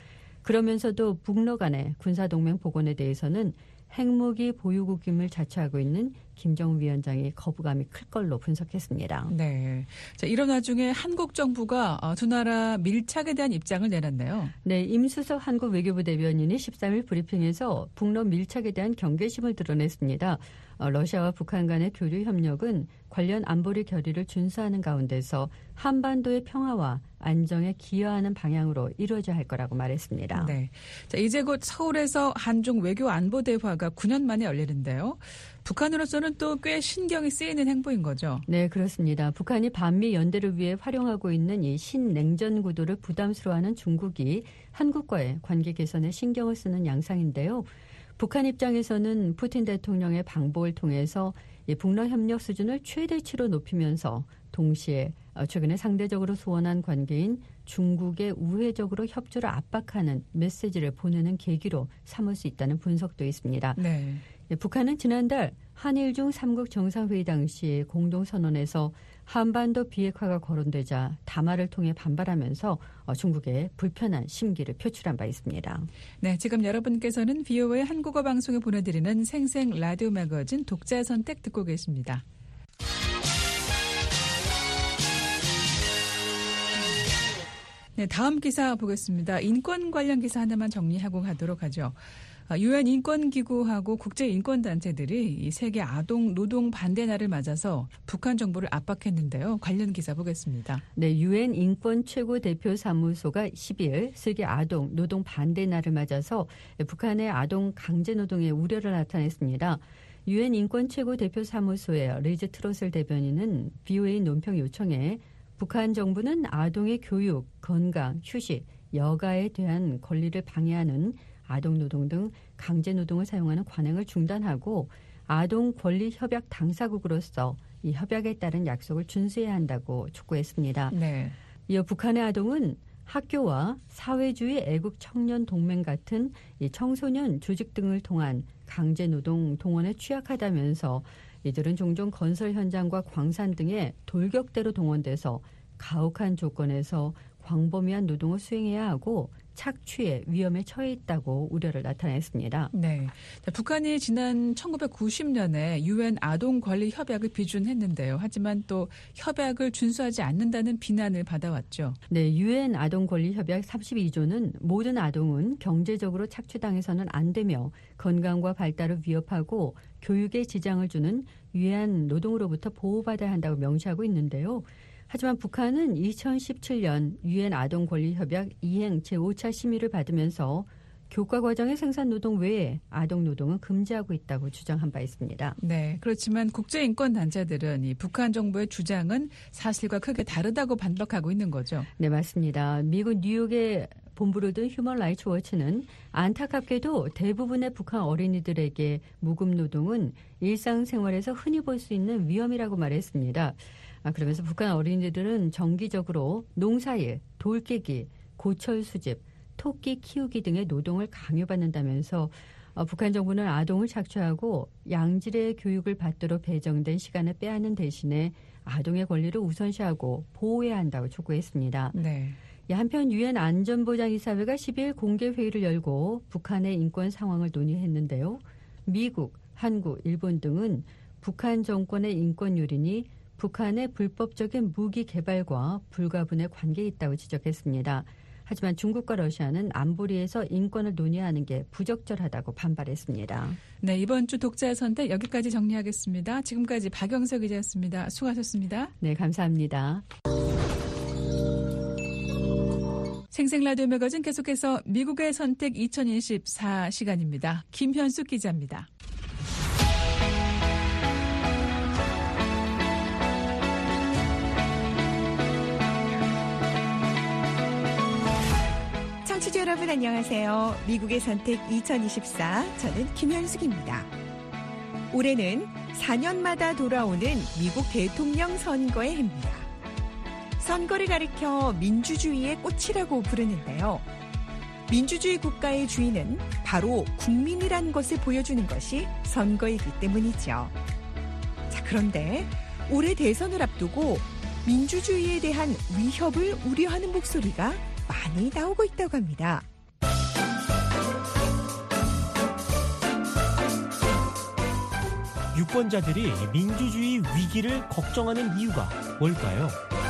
그러면서도 북러 간의 군사동맹 복원에 대해서는 핵무기 보유국임을 자처하고 있는 김정은 위원장이 거부감이 클 걸로 분석했습니다. 네. 자, 이런 와중에 한국 정부가 두 나라 밀착에 대한 입장을 내놨네요. 네, 임수석 한국 외교부 대변인이 십삼 일 브리핑에서 북러 밀착에 대한 경계심을 드러냈습니다. 어, 러시아와 북한 간의 교류 협력은 관련 안보리 결의를 준수하는 가운데서 한반도의 평화와 안정에 기여하는 방향으로 이루어져야 할 거라고 말했습니다. 네. 자, 이제 곧 서울에서 한중 외교 안보 대화가 구 년 만에 열리는데요. 북한으로서는 또 꽤 신경이 쓰이는 행보인 거죠. 네, 그렇습니다. 북한이 반미 연대를 위해 활용하고 있는 이 신냉전 구도를 부담스러워하는 중국이 한국과의 관계 개선에 신경을 쓰는 양상인데요. 북한 입장에서는 푸틴 대통령의 방법을 통해서 이 북러 협력 수준을 최대치로 높이면서 동시에 최근에 상대적으로 소원한 관계인 중국의 우회적으로 협조를 압박하는 메시지를 보내는 계기로 삼을 수 있다는 분석도 있습니다. 네. 북한은 지난달 한일 중 삼국 정상회의 당시 공동선언에서 한반도 비핵화가 거론되자 담화를 통해 반발하면서 중국의 불편한 심기를 표출한 바 있습니다. 네, 지금 여러분께서는 비오에이 한국어 방송에 보내드리는 생생 라디오 매거진 독자 선택 듣고 계십니다. 네, 다음 기사 보겠습니다. 인권 관련 기사 하나만 정리하고 가도록 하죠. 유엔 인권기구하고 국제인권단체들이 이 세계 아동 노동 반대 날을 맞아서 북한 정부를 압박했는데요. 관련 기사 보겠습니다. 네, 유엔 인권 최고 대표 사무소가 십이 일 세계 아동 노동 반대 날을 맞아서 북한의 아동 강제 노동의 우려를 나타냈습니다. 유엔 인권 최고 대표 사무소의 리즈 트로셀 대변인은 비오에이 논평 요청에 북한 정부는 아동의 교육, 건강, 휴식, 여가에 대한 권리를 방해하는 아동노동 등 강제노동을 사용하는 관행을 중단하고 아동 권리 협약 당사국으로서 이 협약에 따른 약속을 준수해야 한다고 촉구했습니다. 네. 이어 북한의 아동은 학교와 사회주의 애국 청년 동맹 같은 이 청소년 조직 등을 통한 강제노동 동원에 취약하다면서 이들은 종종 건설 현장과 광산 등에 돌격대로 동원돼서 가혹한 조건에서 광범위한 노동을 수행해야 하고 착취의 위험에 처해 있다고 우려를 나타냈습니다. 네, 자, 북한이 지난 천구백구십 년에 유엔 아동 권리 협약을 비준했는데요. 하지만 또 협약을 준수하지 않는다는 비난을 받아왔죠. 네, 유엔 아동 권리 협약 삼십이 조는 모든 아동은 경제적으로 착취당해서는 안 되며 건강과 발달을 위협하고 교육에 지장을 주는 유해한 노동으로부터 보호받아야 한다고 명시하고 있는데요. 하지만 북한은 이천십칠 년 유엔 아동 권리 협약 이행 제오 차 심의를 받으면서 교과 과정의 생산 노동 외에 아동 노동은 금지하고 있다고 주장한 바 있습니다. 네, 그렇지만 국제인권 단체들은 이 북한 정부의 주장은 사실과 크게 다르다고 반박하고 있는 거죠. 네, 맞습니다. 미국 뉴욕의 본부를 둔 휴먼 라이츠 워치는 안타깝게도 대부분의 북한 어린이들에게 무급 노동은 일상생활에서 흔히 볼 수 있는 위험이라고 말했습니다. 아, 그러면서 북한 어린이들은 정기적으로 농사일, 돌 깨기, 고철 수집, 토끼 키우기 등의 노동을 강요받는다면서 어, 북한 정부는 아동을 착취하고 양질의 교육을 받도록 배정된 시간을 빼앗는 대신에 아동의 권리를 우선시하고 보호해야 한다고 촉구했습니다. 네. 한편 유엔 안전보장이사회가 십이 일 공개회의를 열고 북한의 인권 상황을 논의했는데요. 미국, 한국, 일본 등은 북한 정권의 인권 요린이 북한의 불법적인 무기 개발과 불가분의 관계에 있다고 지적했습니다. 하지만 중국과 러시아는 안보리에서 인권을 논의하는 게 부적절하다고 반발했습니다. 네, 이번 주 독자 선택 여기까지 정리하겠습니다. 지금까지 박영석 기자였습니다. 수고하셨습니다. 네, 감사합니다. 생생라디오 매거진 계속해서 미국의 선택 이천이십사 시간입니다. 김현숙 기자입니다. 청취자 여러분 안녕하세요. 미국의 선택 이천이십사, 저는 김현숙입니다. 올해는 사 년마다 돌아오는 미국 대통령 선거의 해입니다. 선거를 가리켜 민주주의의 꽃이라고 부르는데요. 민주주의 국가의 주인은 바로 국민이란 것을 보여주는 것이 선거이기 때문이죠. 자, 그런데 올해 대선을 앞두고 민주주의에 대한 위협을 우려하는 목소리가 많이 나오고 있다고 합니다. 유권자들이 민주주의 위기를 걱정하는 이유가 뭘까요?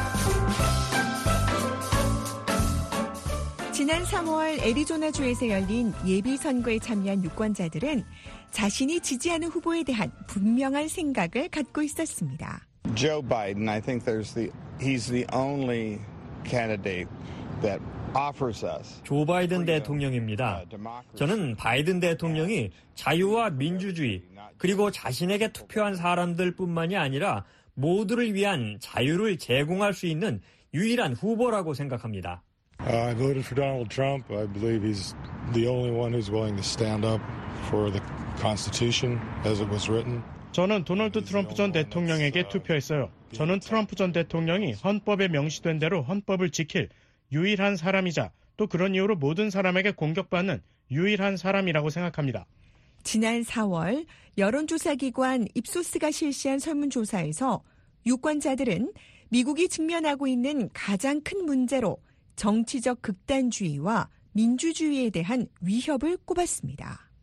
지난 삼월 애리조나주에서 열린 예비선거에 참여한 유권자들은 자신이 지지하는 후보에 대한 분명한 생각을 갖고 있었습니다. Joe Biden, I think there's the he's the only candidate that offers us. 조 바이든 대통령입니다. 저는 바이든 대통령이 자유와 민주주의 그리고 자신에게 투표한 사람들뿐만이 아니라 모두를 위한 자유를 제공할 수 있는 유일한 후보라고 생각합니다. I voted for Donald Trump. I believe he's the only one who's willing to stand up for the Constitution as it was written. 저는 도널드 트럼프 전 대통령에게 투표했어요. 저는 트럼프 전 대통령이 헌법에 명시된 대로 헌법을 지킬 유일한 사람이자 또 그런 이유로 모든 사람에게 공격받는 유일한 사람이라고 생각합니다. 지난 사월 여론조사기관 입소스가 실시한 설문조사에서 유권자들은 미국이 직면하고 있는 가장 큰 문제로 정치적 극단주의와 민주주의에 대한 위협을 꼽았습니다.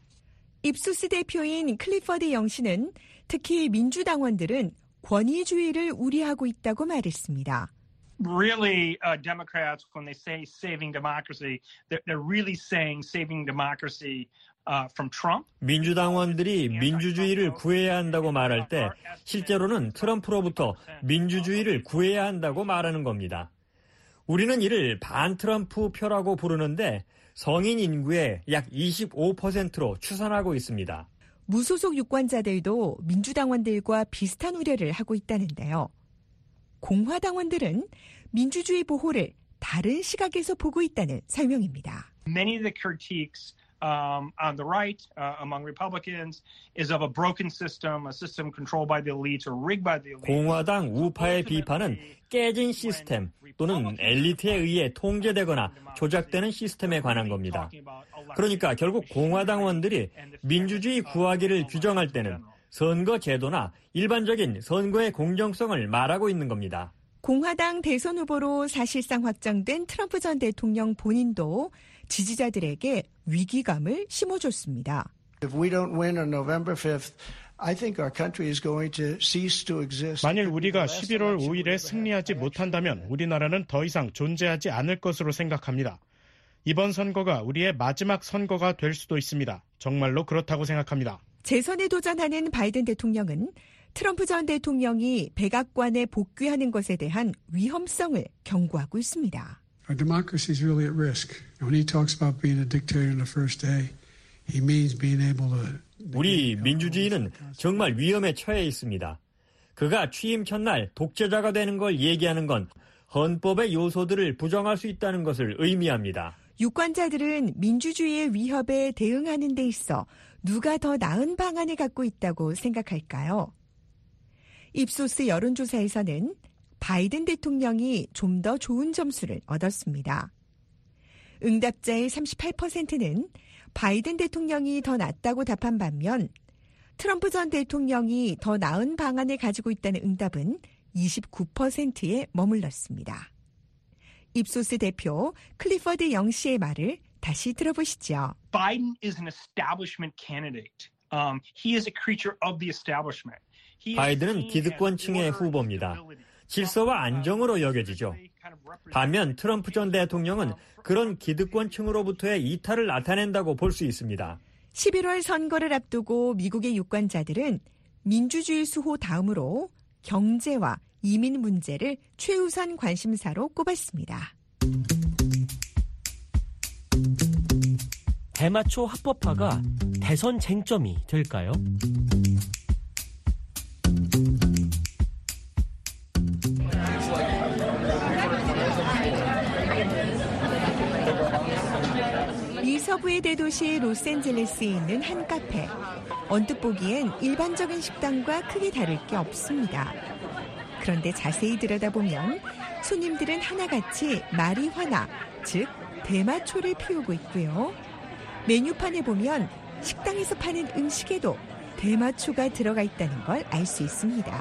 입소스 대표인 클리퍼드 영 씨는 특히 민주당원들은 권위주의를 우려하고 있다고 말했습니다. Really, uh, Democrats, when they say saving democracy, they're, they're really saying saving democracy uh, from Trump. 민주당원들이 민주주의를 구해야 한다고 말할 때 실제로는 트럼프로부터 민주주의를 구해야 한다고 말하는 겁니다. 우리는 이를 반트럼프 표라고 부르는데 성인 인구의 약 이십오 퍼센트로 추산하고 있습니다. 무소속 유권자들도 민주당원들과 비슷한 우려를 하고 있다는데요. 공화당원들은 민주주의 보호를 다른 시각에서 보고 있다는 설명입니다. Many of the critiques um, on the right uh, among Republicans is of a broken system, a system controlled by the elites or rigged by the elites. 공화당 우파의 비판은 깨진 시스템 또는 엘리트에 의해 통제되거나 조작되는 시스템에 관한 겁니다. 그러니까 결국 공화당원들이 민주주의 구하기를 규정할 때는 선거 제도나 일반적인 선거의 공정성을 말하고 있는 겁니다. 공화당 대선 후보로 사실상 확정된 트럼프 전 대통령 본인도 지지자들에게 위기감을 심어줬습니다. If we don't win on November fifth, I think our country is going to cease to exist. 만일 우리가 십일월 오일에 승리하지 못한다면 우리나라는 더 이상 존재하지 않을 것으로 생각합니다. 이번 선거가 우리의 마지막 선거가 될 수도 있습니다. 정말로 그렇다고 생각합니다. 재선에 도전하는 바이든 대통령은 트럼프 전 대통령이 백악관에 복귀하는 것에 대한 위험성을 경고하고 있습니다. Our democracy is really at risk. When he talks about being a dictator in the first day, he means being able to. 우리 민주주의는 정말 위험에 처해 있습니다. 그가 취임 첫날 독재자가 되는 걸 얘기하는 건 헌법의 요소들을 부정할 수 있다는 것을 의미합니다. 유권자들은 민주주의의 위협에 대응하는 데 있어 누가 더 나은 방안을 갖고 있다고 생각할까요? 입소스 여론조사에서는 바이든 대통령이 좀 더 좋은 점수를 얻었습니다. 응답자의 삼십팔 퍼센트는 바이든 대통령이 더 낫다고 답한 반면 트럼프 전 대통령이 더 나은 방안을 가지고 있다는 응답은 이십구 퍼센트에 머물렀습니다. 입소스 대표 클리퍼드 영 씨의 말을 다시 들어보시죠. Biden is an establishment candidate. Um, he is a creature of the establishment. 바이든은 기득권층의 후보입니다. 질서와 안정으로 여겨지죠. 반면 트럼프 전 대통령은 그런 기득권층으로부터의 이탈을 나타낸다고 볼 수 있습니다. 십일월 선거를 앞두고 미국의 유권자들은 민주주의 수호 다음으로 경제와 이민 문제를 최우선 관심사로 꼽았습니다. 대마초 합법화가 대선 쟁점이 될까요? 미 서부의 대도시 로스앤젤레스에 있는 한 카페. 언뜻 보기엔 일반적인 식당과 크게 다를 게 없습니다. 그런데 자세히 들여다보면 손님들은 하나같이 마리화나, 즉 대마초를 피우고 있고요. 메뉴판에 보면 식당에서 파는 음식에도 대마초가 들어가 있다는 걸 알 수 있습니다.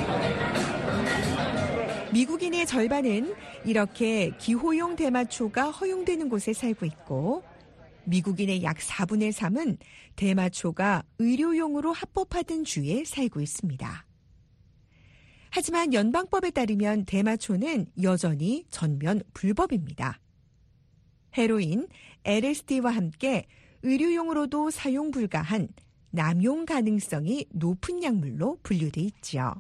미국인의 절반은 이렇게 기호용 대마초가 허용되는 곳에 살고 있고 미국인의 약 사분의 삼은 대마초가 의료용으로 합법화된 주에 살고 있습니다. 하지만 연방법에 따르면 대마초는 여전히 전면 불법입니다. 헤로인, 엘에스디와 함께 의료용으로도 사용 불가한 남용 가능성이 높은 약물로 분류돼 있죠.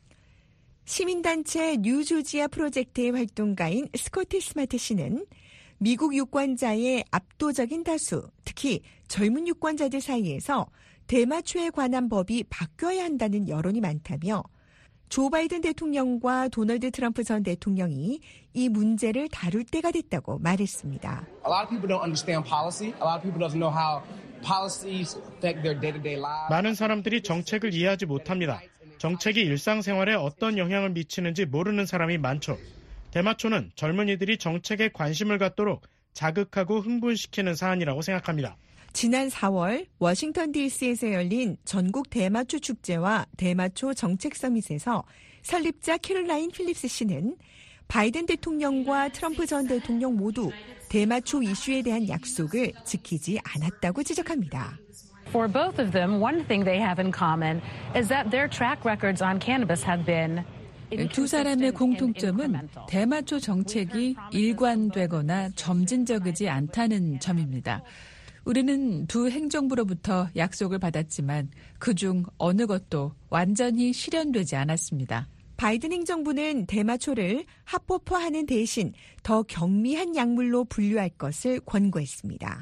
시민단체 뉴조지아 프로젝트의 활동가인 스코티 스마트 씨는 미국 유권자의 압도적인 다수, 특히 젊은 유권자들 사이에서 대마초에 관한 법이 바뀌어야 한다는 여론이 많다며 조 바이든 대통령과 도널드 트럼프 전 대통령이 이 문제를 다룰 때가 됐다고 말했습니다. A lot of people don't understand policy. A lot of people don't know how policies affect their day-to-day lives. 많은 사람들이 정책을 이해하지 못합니다. 정책이 일상생활에 어떤 영향을 미치는지 모르는 사람이 많죠. 대마초는 젊은이들이 정책에 관심을 갖도록 자극하고 흥분시키는 사안이라고 생각합니다. 지난 사월 워싱턴 디씨에서 열린 전국 대마초 축제와 대마초 정책 서밋에서 설립자 캐롤라인 필립스 씨는 바이든 대통령과 트럼프 전 대통령 모두 대마초 이슈에 대한 약속을 지키지 않았다고 지적합니다. For both of them, one thing they have in common is that their track records on cannabis have been 두 사람의 공통점은 대마초 정책이 일관되거나 점진적이지 않다는 점입니다. 우리는 두 행정부로부터 약속을 받았지만 그중 어느 것도 완전히 실현되지 않았습니다. 바이든 행정부는 대마초를 합법화하는 대신 더 경미한 약물로 분류할 것을 권고했습니다.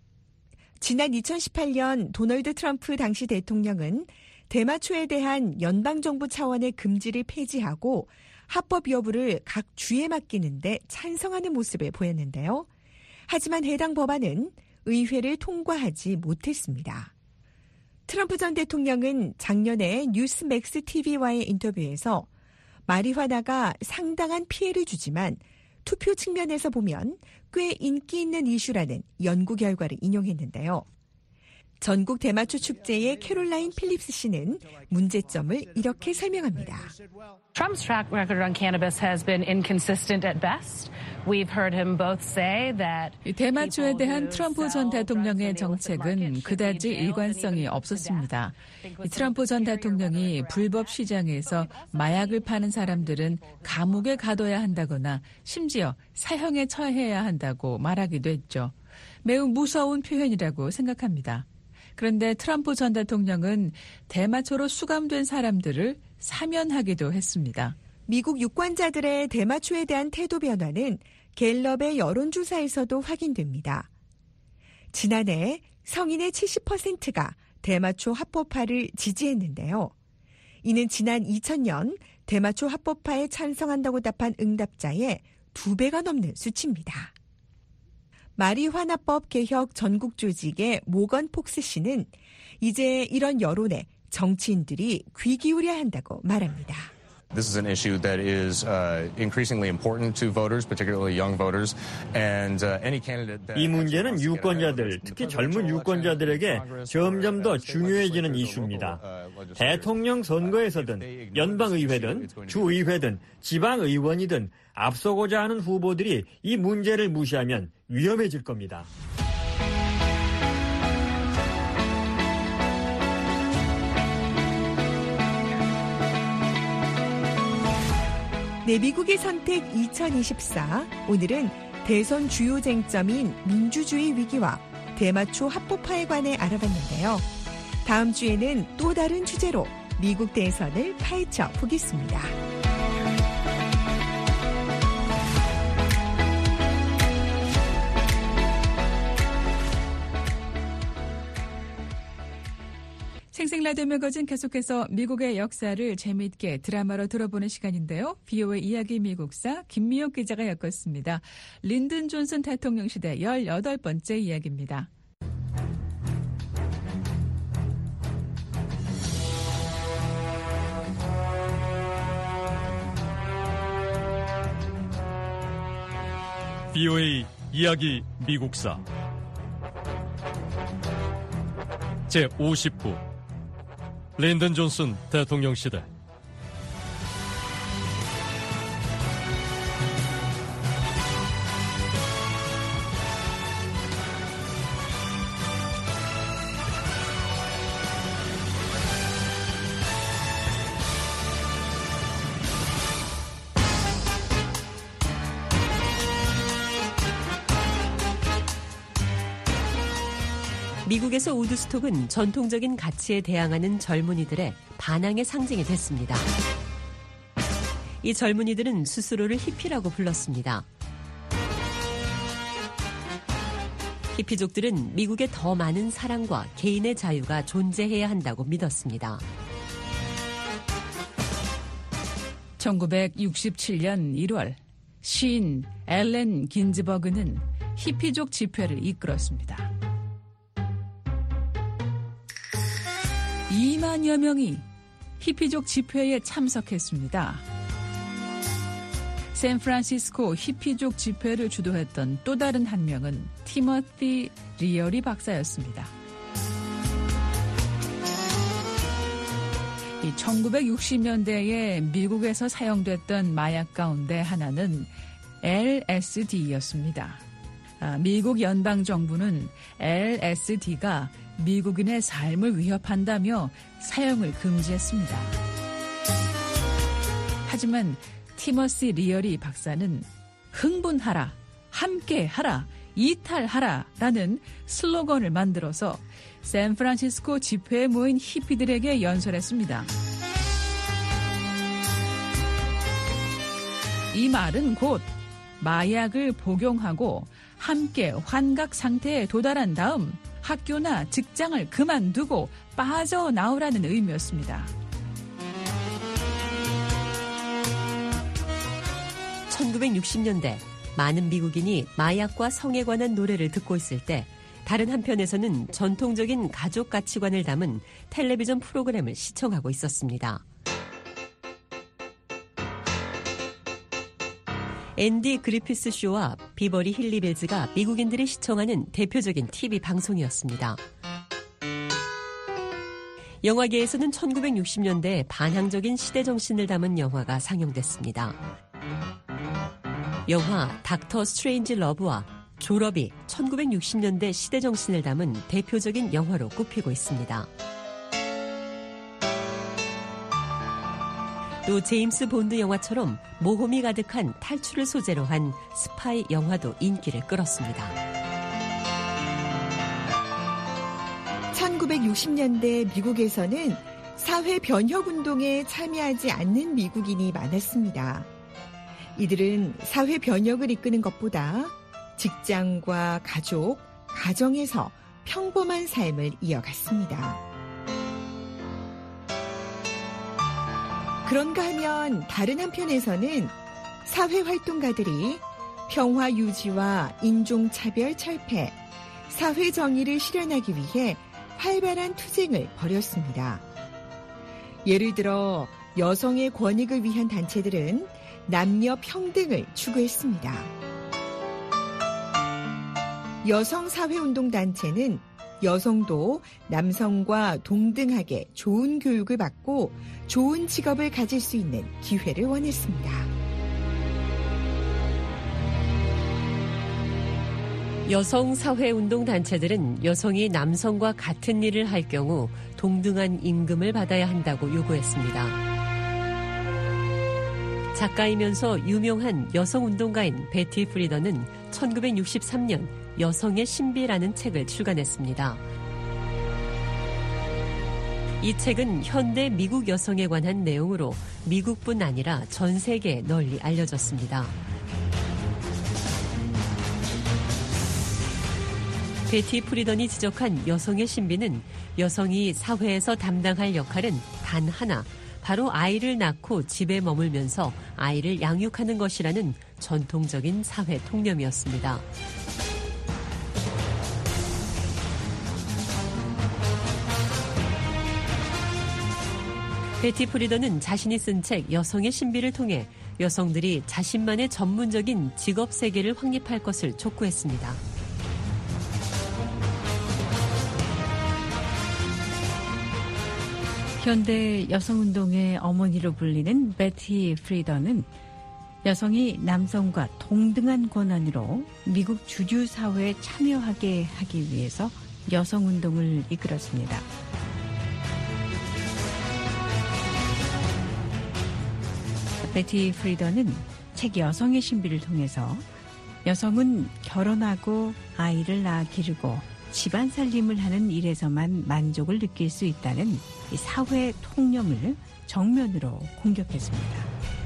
지난 이천십팔 년 도널드 트럼프 당시 대통령은 대마초에 대한 연방정부 차원의 금지를 폐지하고 합법 여부를 각 주에 맡기는데 찬성하는 모습을 보였는데요. 하지만 해당 법안은 의회를 통과하지 못했습니다. 트럼프 전 대통령은 작년에 뉴스맥스 티비와의 인터뷰에서 마리화나가 상당한 피해를 주지만 투표 측면에서 보면 꽤 인기 있는 이슈라는 연구 결과를 인용했는데요. 전국 대마초 축제의 캐롤라인 필립스 씨는 문제점을 이렇게 설명합니다. Trump's track record on cannabis has been inconsistent at best. We've heard him both say that 대마초에 대한 트럼프 전 대통령의 정책은 그다지 일관성이 없었습니다. 트럼프 전 대통령이 불법 시장에서 마약을 파는 사람들은 감옥에 가둬야 한다거나 심지어 사형에 처해야 한다고 말하기도 했죠. 매우 무서운 표현이라고 생각합니다. 그런데 트럼프 전 대통령은 대마초로 수감된 사람들을 사면하기도 했습니다. 미국 유권자들의 대마초에 대한 태도 변화는 갤럽의 여론조사에서도 확인됩니다. 지난해 성인의 칠십 퍼센트가 대마초 합법화를 지지했는데요. 이는 지난 이천 년 대마초 합법화에 찬성한다고 답한 응답자의 두 배가 넘는 수치입니다. 마리화나법 개혁 전국 조직의 모건 폭스 씨는 이제 이런 여론에 정치인들이 귀 기울여야 한다고 말합니다. This is an issue that is uh, increasingly important to voters, particularly young voters, and uh, any candidate that 이 문제는 유권자들, 특히 젊은 유권자들에게 점점 더 중요해지는 이슈입니다. 대통령 선거에서든 연방의회든 주의회든 지방의원이든 앞서고자 하는 후보들이 이 문제를 무시하면 위험해질 겁니다. 네, 미국의 선택 이천이십사. 오늘은 대선 주요 쟁점인 민주주의 위기와 대마초 합법화에 관해 알아봤는데요. 다음 주에는 또 다른 주제로 미국 대선을 파헤쳐 보겠습니다. 생생라디오 매거진 계속해서 미국의 역사를 재미있게 드라마로 들어보는 시간인데요. 비오의 이야기 미국사 김미옥 기자가 엮었습니다. 린든 존슨 대통령 시대 열여덟 번째 이야기입니다. 비오의 이야기 미국사 제오십 부 린든 존슨 대통령 시대 미국에서 우드스톡은 전통적인 가치에 대항하는 젊은이들의 반항의 상징이 됐습니다. 이 젊은이들은 스스로를 히피라고 불렀습니다. 히피족들은 미국에 더 많은 사랑과 개인의 자유가 존재해야 한다고 믿었습니다. 천구백육십칠 년 일월 시인 앨런 긴즈버그는 히피족 집회를 이끌었습니다. 이만여 명이 히피족 집회에 참석했습니다. 샌프란시스코 히피족 집회를 주도했던 또 다른 한 명은 티머티 리어리 박사였습니다. 이 천구백육십 년대에 미국에서 사용됐던 마약 가운데 하나는 엘에스디였습니다. 아, 미국 연방정부는 엘에스디가 미국인의 삶을 위협한다며 사용을 금지했습니다. 하지만 티머시 리어리 박사는 흥분하라, 함께하라, 이탈하라 라는 슬로건을 만들어서 샌프란시스코 집회에 모인 히피들에게 연설했습니다. 이 말은 곧 마약을 복용하고 함께 환각 상태에 도달한 다음 학교나 직장을 그만두고 빠져나오라는 의미였습니다. 천구백육십 년대 많은 미국인이 마약과 성에 관한 노래를 듣고 있을 때 다른 한편에서는 전통적인 가족 가치관을 담은 텔레비전 프로그램을 시청하고 있었습니다. 앤디 그리피스 쇼와 비버리 힐리빌즈가 미국인들이 시청하는 대표적인 티비 방송이었습니다. 영화계에서는 천구백육십 년대 반항적인 시대 정신을 담은 영화가 상영됐습니다. 영화 닥터 스트레인지 러브와 졸업이 천구백육십 년대 시대 정신을 담은 대표적인 영화로 꼽히고 있습니다. 또 제임스 본드 영화처럼 모험이 가득한 탈출을 소재로 한 스파이 영화도 인기를 끌었습니다. 천구백육십 년대 미국에서는 사회 변혁 운동에 참여하지 않는 미국인이 많았습니다. 이들은 사회 변혁을 이끄는 것보다 직장과 가족, 가정에서 평범한 삶을 이어갔습니다. 그런가 하면 다른 한편에서는 사회활동가들이 평화 유지와 인종차별 철폐, 사회정의를 실현하기 위해 활발한 투쟁을 벌였습니다. 예를 들어 여성의 권익을 위한 단체들은 남녀 평등을 추구했습니다. 여성사회운동단체는 여성도 남성과 동등하게 좋은 교육을 받고 좋은 직업을 가질 수 있는 기회를 원했습니다. 여성사회운동단체들은 여성이 남성과 같은 일을 할 경우 동등한 임금을 받아야 한다고 요구했습니다. 작가이면서 유명한 여성운동가인 베티 프리던은 천구백육십삼 년 여성의 신비라는 책을 출간했습니다. 이 책은 현대 미국 여성에 관한 내용으로 미국뿐 아니라 전 세계에 널리 알려졌습니다. 베티 프리던이 지적한 여성의 신비는 여성이 사회에서 담당할 역할은 단 하나, 바로 아이를 낳고 집에 머물면서 아이를 양육하는 것이라는 전통적인 사회 통념이었습니다. 베티 프리던은 자신이 쓴 책 여성의 신비를 통해 여성들이 자신만의 전문적인 직업 세계를 확립할 것을 촉구했습니다. 현대 여성운동의 어머니로 불리는 베티 프리던은 여성이 남성과 동등한 권한으로 미국 주류 사회에 참여하게 하기 위해서 여성운동을 이끌었습니다. 베티 프리던은 책 여성의 신비를 통해서 여성은 결혼하고 아이를 낳아 기르고 집안 살림을 하는 일에서만 만족을 느낄 수 있다는 이 사회 통념을 정면으로 공격했습니다.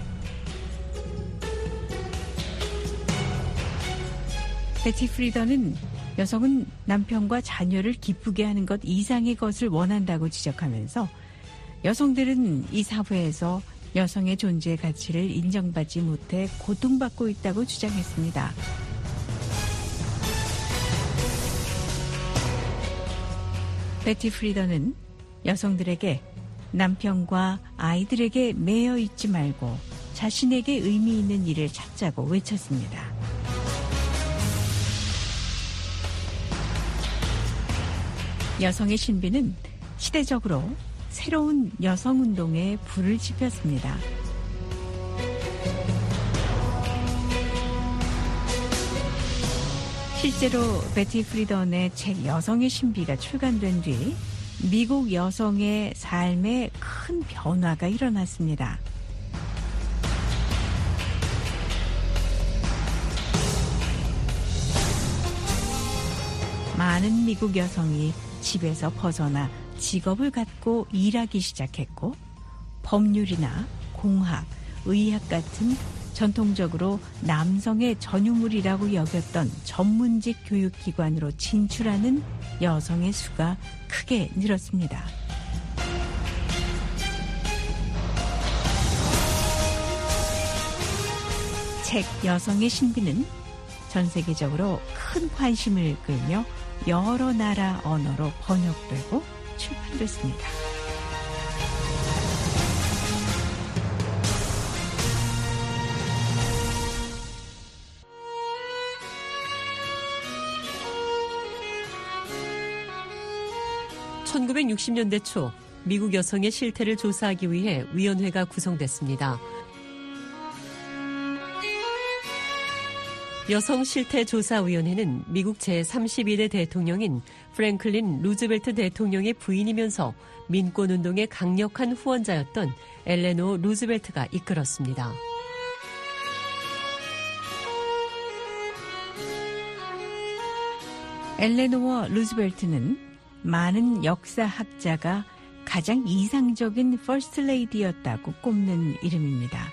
베티 프리더는 여성은 남편과 자녀를 기쁘게 하는 것 이상의 것을 원한다고 지적하면서 여성들은 이 사회에서 여성의 존재 가치를 인정받지 못해 고통받고 있다고 주장했습니다. 베티 프리더는 여성들에게 남편과 아이들에게 매여 있지 말고 자신에게 의미 있는 일을 찾자고 외쳤습니다. 여성의 신비는 시대적으로 새로운 여성운동에 불을 지폈습니다. 실제로 베티 프리던의 책 여성의 신비가 출간된 뒤 미국 여성의 삶에 큰 변화가 일어났습니다. 많은 미국 여성이 집에서 벗어나 직업을 갖고 일하기 시작했고 법률이나 공학, 의학 같은 전통적으로 남성의 전유물이라고 여겼던 전문직 교육기관으로 진출하는 여성의 수가 크게 늘었습니다. 책 여성의 신비는 전 세계적으로 큰 관심을 끌며 여러 나라 언어로 번역되고 출판됐습니다. 천구백육십 년대 초 미국 여성의 실태를 조사하기 위해 위원회가 구성됐습니다. 여성실태조사위원회는 미국 제삼십일 대 대통령인 프랭클린 루즈벨트 대통령의 부인이면서 민권운동의 강력한 후원자였던 엘레노 루즈벨트가 이끌었습니다. 엘레노어 루즈벨트는 많은 역사학자가 가장 이상적인 퍼스트 레이디였다고 꼽는 이름입니다.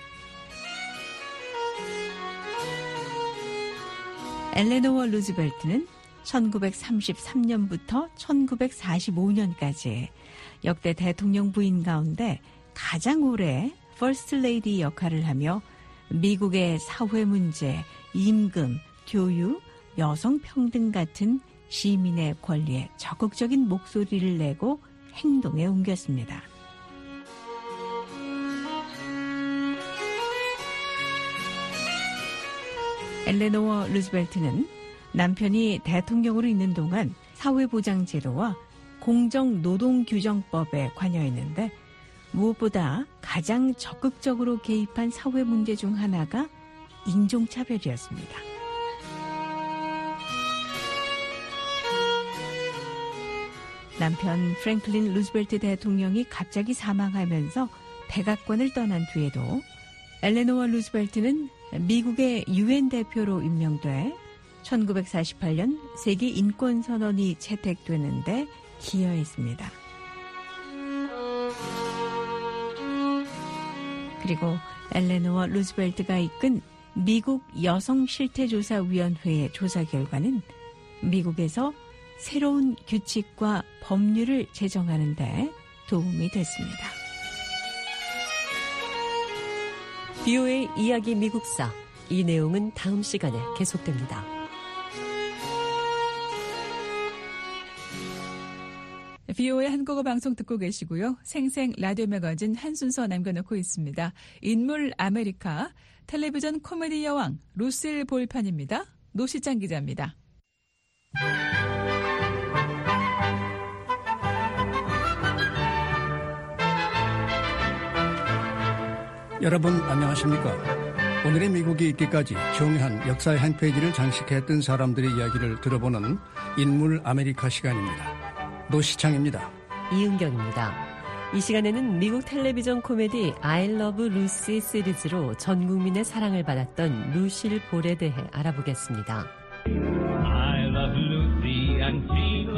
엘레노어 루즈벨트는 천구백삼십삼 년부터 천구백사십오 년까지 역대 대통령 부인 가운데 가장 오래 퍼스트 레이디 역할을 하며 미국의 사회 문제, 임금, 교육, 여성 평등 같은 시민의 권리에 적극적인 목소리를 내고 행동에 옮겼습니다. 엘레노어 루즈벨트는 남편이 대통령으로 있는 동안 사회보장제도와 공정노동규정법에 관여했는데 무엇보다 가장 적극적으로 개입한 사회 문제 중 하나가 인종차별이었습니다. 남편 프랭클린 루즈벨트 대통령이 갑자기 사망하면서 백악관을 떠난 뒤에도 엘레노어 루즈벨트는 미국의 유엔 대표로 임명돼 천구백사십팔 년 세계 인권선언이 채택되는데 기여했습니다. 그리고 엘레노어 루즈벨트가 이끈 미국 여성실태조사위원회의 조사 결과는 미국에서 새로운 규칙과 법률을 제정하는 데 도움이 됐습니다. 비오에이 이야기 미국사, 이 내용은 다음 시간에 계속됩니다. 비오에이 한국어 방송 듣고 계시고요. 생생 라디오 매거진 한 순서 남겨놓고 있습니다. 인물 아메리카, 텔레비전 코미디 여왕 루실 볼 편입니다. 노시장 기자입니다. 여러분 안녕하십니까? 오늘의 미국이 있기까지 중요한 역사의 한 페이지를 장식했던 사람들의 이야기를 들어보는 인물 아메리카 시간입니다. 노시창입니다. 이은경입니다. 이 시간에는 미국 텔레비전 코미디 I Love Lucy 시리즈로 전 국민의 사랑을 받았던 루실 볼에 대해 알아보겠습니다. I love Lucy and she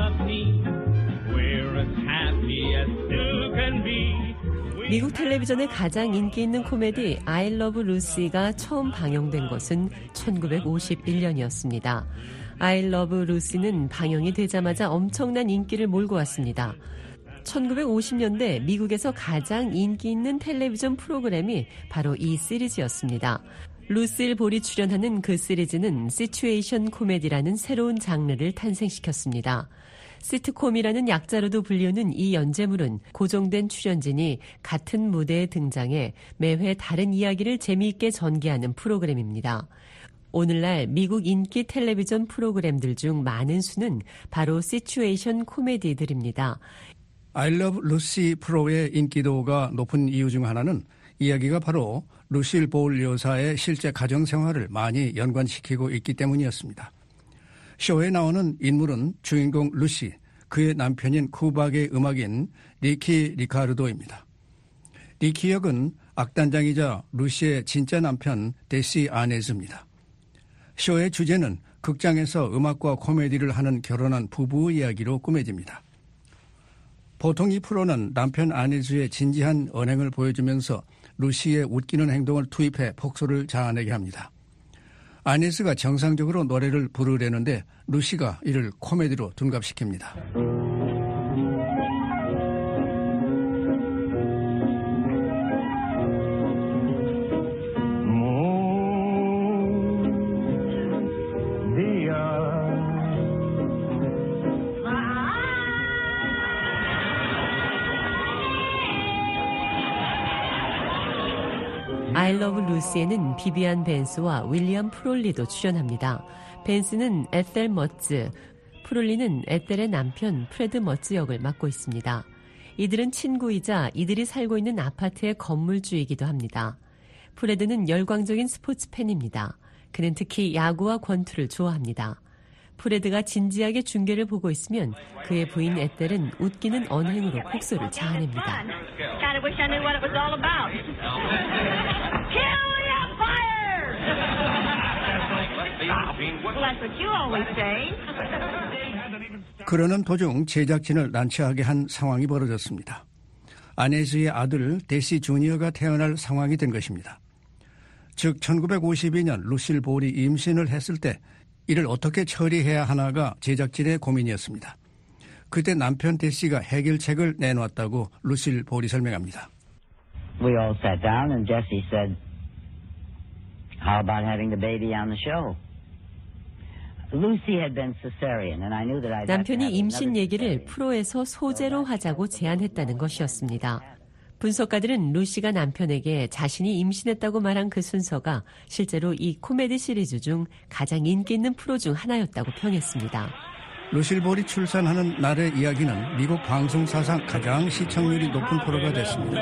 미국 텔레비전의 가장 인기 있는 코미디 I Love Lucy가 처음 방영된 것은 천구백오십일 년이었습니다. I Love Lucy는 방영이 되자마자 엄청난 인기를 몰고 왔습니다. 천구백오십 년대 미국에서 가장 인기 있는 텔레비전 프로그램이 바로 이 시리즈였습니다. 루실 볼이 출연하는 그 시리즈는 시츄에이션 코미디라는 새로운 장르를 탄생시켰습니다. 시트콤이라는 약자로도 불리우는 이 연재물은 고정된 출연진이 같은 무대에 등장해 매회 다른 이야기를 재미있게 전개하는 프로그램입니다. 오늘날 미국 인기 텔레비전 프로그램들 중 많은 수는 바로 시츄에이션 코미디들입니다. I Love Lucy 프로의 인기도가 높은 이유 중 하나는 이야기가 바로 루실 볼 여사의 실제 가정생활을 많이 연관시키고 있기 때문이었습니다. 쇼에 나오는 인물은 주인공 루시, 그의 남편인 쿠박의 음악인 리키 리카르도입니다. 리키 역은 악단장이자 루시의 진짜 남편 데시 아네즈입니다. 쇼의 주제는 극장에서 음악과 코미디를 하는 결혼한 부부의 이야기로 꾸며집니다. 보통 이 프로는 남편 아네즈의 진지한 언행을 보여주면서 루시의 웃기는 행동을 투입해 폭소를 자아내게 합니다. 아네스가 정상적으로 노래를 부르려는데 루시가 이를 코미디로 둔갑시킵니다. I Love Lucy에는 비비안 벤스와 윌리엄 프롤리도 출연합니다. 벤스는 에셀 머츠, 프롤리는 에셀의 남편 프레드 머츠 역을 맡고 있습니다. 이들은 친구이자 이들이 살고 있는 아파트의 건물주이기도 합니다. 프레드는 열광적인 스포츠 팬입니다. 그는 특히 야구와 권투를 좋아합니다. 프레드가 진지하게 중계를 보고 있으면 그의 부인 에셀은 웃기는 언행으로 폭소를 자아냅니다. 그러는 도중 제작진을 난처하게 한 상황이 벌어졌습니다. 아네즈의 아들 데시 주니어가 태어날 상황이 된 것입니다. 즉 천구백오십이 년 루실 볼이 임신을 했을 때 이를 어떻게 처리해야 하나가 제작진의 고민이었습니다. 그때 남편 데시가 해결책을 내놓았다고 루실 볼이 설명합니다. We all sat down and Jesse said, "How about having the baby on the show?" Lucy had been cesarean and I knew that I'd 남편이 임신 얘기를 프로에서 소재로 하자고 제안했다는 것이었습니다. 분석가들은 루시가 남편에게 자신이 임신했다고 말한 그 순서가 실제로 이 코미디 시리즈 중 가장 인기 있는 프로 중 하나였다고 평했습니다. 루실 볼이 출산하는 날의 이야기는 미국 방송사상 가장 시청률이 높은 프로가 됐습니다.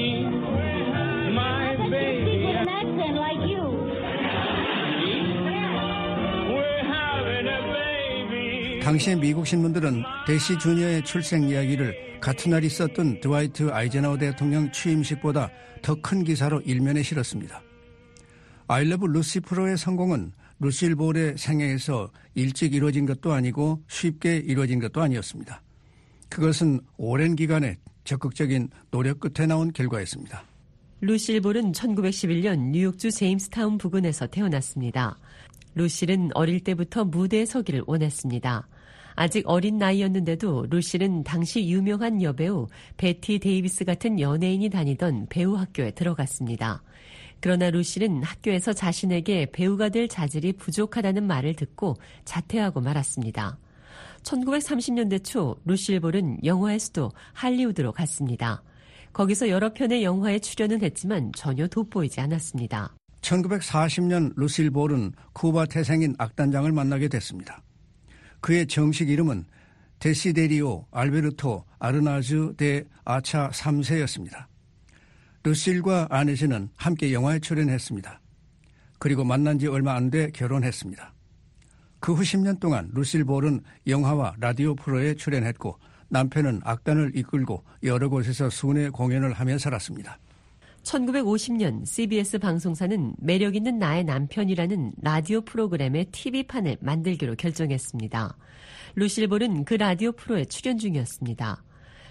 당시 미국 신문들은 데시 주니어의 출생 이야기를 같은 날 있었던 드와이트 아이젠하워 대통령 취임식보다 더 큰 기사로 일면에 실었습니다. I Love Lucy 프로의 성공은 루실 볼의 생애에서 일찍 이루어진 것도 아니고 쉽게 이루어진 것도 아니었습니다. 그것은 오랜 기간의 적극적인 노력 끝에 나온 결과였습니다. 루실 볼은 천구백십일 년 뉴욕주 제임스타운 부근에서 태어났습니다. 루실은 어릴 때부터 무대에 서기를 원했습니다. 아직 어린 나이였는데도 루실은 당시 유명한 여배우 베티 데이비스 같은 연예인이 다니던 배우 학교에 들어갔습니다. 그러나 루실은 학교에서 자신에게 배우가 될 자질이 부족하다는 말을 듣고 자퇴하고 말았습니다. 천구백삼십 년대 초 루실 볼은 영화의 수도 할리우드로 갔습니다. 거기서 여러 편의 영화에 출연은 했지만 전혀 돋보이지 않았습니다. 천구백사십 년 루실 볼은 쿠바 태생인 악단장을 만나게 됐습니다. 그의 정식 이름은 데시데리오 알베르토 아르나즈 데 아차 삼 세였습니다. 루실과 아네즈는 함께 영화에 출연했습니다. 그리고 만난 지 얼마 안 돼 결혼했습니다. 그 후 십 년 동안 루실 볼은 영화와 라디오 프로에 출연했고 남편은 악단을 이끌고 여러 곳에서 순회 공연을 하며 살았습니다. 천구백오십 년 씨비에스 방송사는 매력있는 나의 남편이라는 라디오 프로그램의 티비판을 만들기로 결정했습니다. 루실 볼은 그 라디오 프로에 출연 중이었습니다.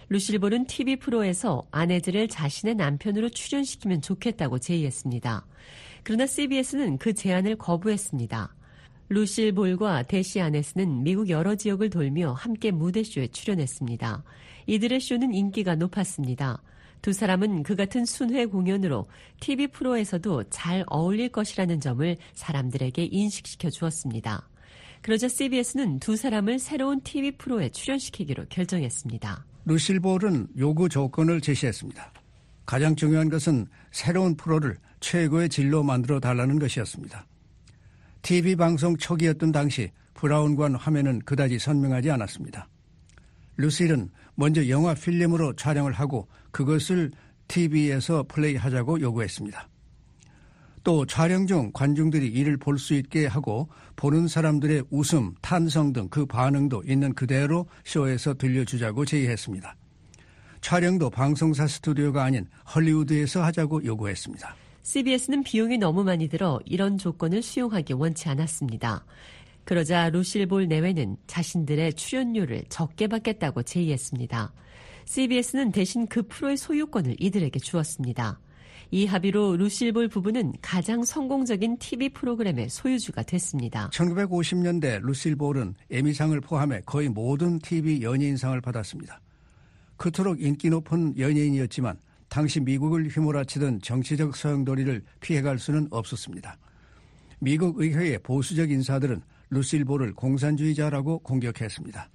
루실 볼은 티비 프로에서 아내즈를 자신의 남편으로 출연시키면 좋겠다고 제의했습니다. 그러나 씨비에스는 그 제안을 거부했습니다. 루실 볼과 대시 아네스는 미국 여러 지역을 돌며 함께 무대쇼에 출연했습니다. 이들의 쇼는 인기가 높았습니다. 두 사람은 그 같은 순회 공연으로 티비 프로에서도 잘 어울릴 것이라는 점을 사람들에게 인식시켜 주었습니다. 그러자 씨비에스는 두 사람을 새로운 티비 프로에 출연시키기로 결정했습니다. 루실 볼은 요구 조건을 제시했습니다. 가장 중요한 것은 새로운 프로를 최고의 질로 만들어 달라는 것이었습니다. 티비 방송 초기였던 당시 브라운관 화면은 그다지 선명하지 않았습니다. 루실은 먼저 영화 필름으로 촬영을 하고 그것을 티비에서 플레이하자고 요구했습니다. 또 촬영 중 관중들이 이를 볼 수 있게 하고 보는 사람들의 웃음, 탄성 등 그 반응도 있는 그대로 쇼에서 들려주자고 제의했습니다. 촬영도 방송사 스튜디오가 아닌 헐리우드에서 하자고 요구했습니다. 씨비에스는 비용이 너무 많이 들어 이런 조건을 수용하기 원치 않았습니다. 그러자 루실 볼 내외는 자신들의 출연료를 적게 받겠다고 제의했습니다. 씨비에스는 대신 그 프로의 소유권을 이들에게 주었습니다. 이 합의로 루실 볼 부부는 가장 성공적인 티비 프로그램의 소유주가 됐습니다. 천구백오십 년대 루실 볼은 에미상을 포함해 거의 모든 티비 연예인상을 받았습니다. 그토록 인기 높은 연예인이었지만 당시 미국을 휘몰아치던 정치적 소용돌이를 피해갈 수는 없었습니다. 미국 의회의 보수적 인사들은 루실 볼을 공산주의자라고 공격했습니다.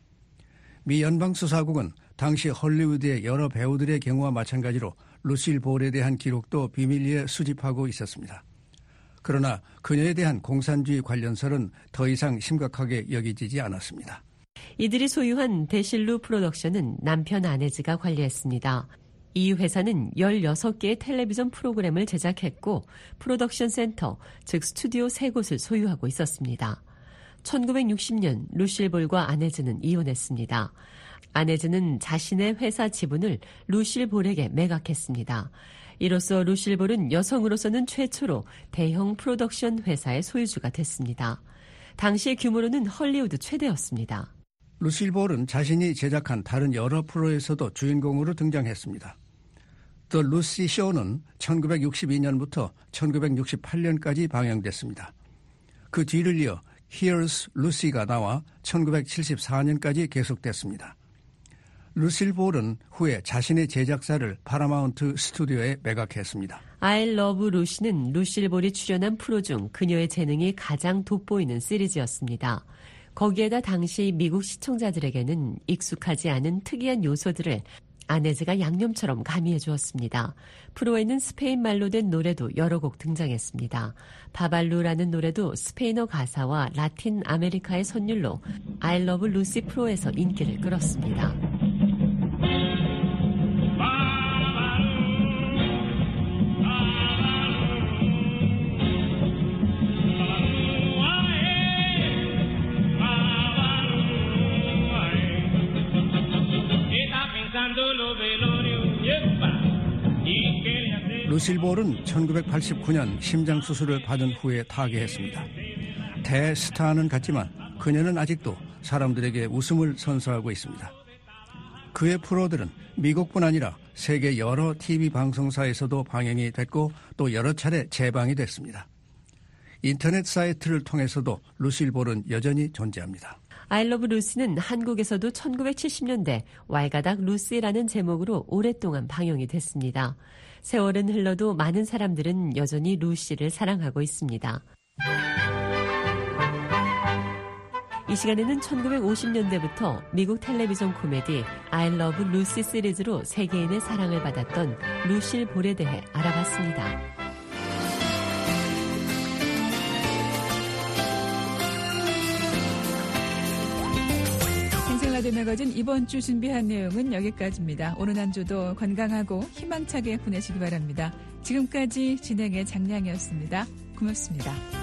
미 연방수사국은 당시 헐리우드의 여러 배우들의 경우와 마찬가지로 루실 볼에 대한 기록도 비밀리에 수집하고 있었습니다. 그러나 그녀에 대한 공산주의 관련설은 더 이상 심각하게 여기지지 않았습니다. 이들이 소유한 데실루 프로덕션은 남편 아네즈가 관리했습니다. 이 회사는 열여섯 개의 텔레비전 프로그램을 제작했고 프로덕션 센터, 즉 스튜디오 세 곳을 소유하고 있었습니다. 천구백육십 년 루실 볼과 아네즈는 이혼했습니다. 아네즈는 자신의 회사 지분을 루실 볼에게 매각했습니다. 이로써 루실 볼은 여성으로서는 최초로 대형 프로덕션 회사의 소유주가 됐습니다. 당시의 규모로는 헐리우드 최대였습니다. 루실 볼은 자신이 제작한 다른 여러 프로에서도 주인공으로 등장했습니다. The Lucy Show는 천구백육십이 년부터 천구백육십팔 년까지 방영됐습니다. 그 뒤를 이어 Here's Lucy가 나와 천구백칠십사 년까지 계속됐습니다. 루실 볼은 후에 자신의 제작사를 파라마운트 스튜디오에 매각했습니다. I Love Lucy는 루실 볼이 출연한 프로 중 그녀의 재능이 가장 돋보이는 시리즈였습니다. 거기에다 당시 미국 시청자들에게는 익숙하지 않은 특이한 요소들을 아네즈가 양념처럼 가미해 주었습니다. 프로에는 스페인 말로 된 노래도 여러 곡 등장했습니다. 바발루라는 노래도 스페인어 가사와 라틴 아메리카의 선율로 I Love Lucy 프로에서 인기를 끌었습니다. 루실 볼은 천구백팔십구 년 심장수술을 받은 후에 타계했습니다. 대스타는 같지만 그녀는 아직도 사람들에게 웃음을 선사하고 있습니다. 그의 프로들은 미국뿐 아니라 세계 여러 티비 방송사에서도 방영이 됐고 또 여러 차례 재방이 됐습니다. 인터넷 사이트를 통해서도 루실 볼은 여전히 존재합니다. I Love Lucy는 한국에서도 천구백칠십 년대 왈가닥 루시라는 제목으로 오랫동안 방영이 됐습니다. 세월은 흘러도 많은 사람들은 여전히 루시를 사랑하고 있습니다. 이 시간에는 천구백오십 년대부터 미국 텔레비전 코미디 I Love Lucy 시리즈로 세계인의 사랑을 받았던 루실 볼에 대해 알아봤습니다. 생생라디오 매거진 이번 주 준비한 내용은 여기까지입니다. 오늘 한 주도 건강하고 희망차게 보내시기 바랍니다. 지금까지 진행의 장량이었습니다. 고맙습니다.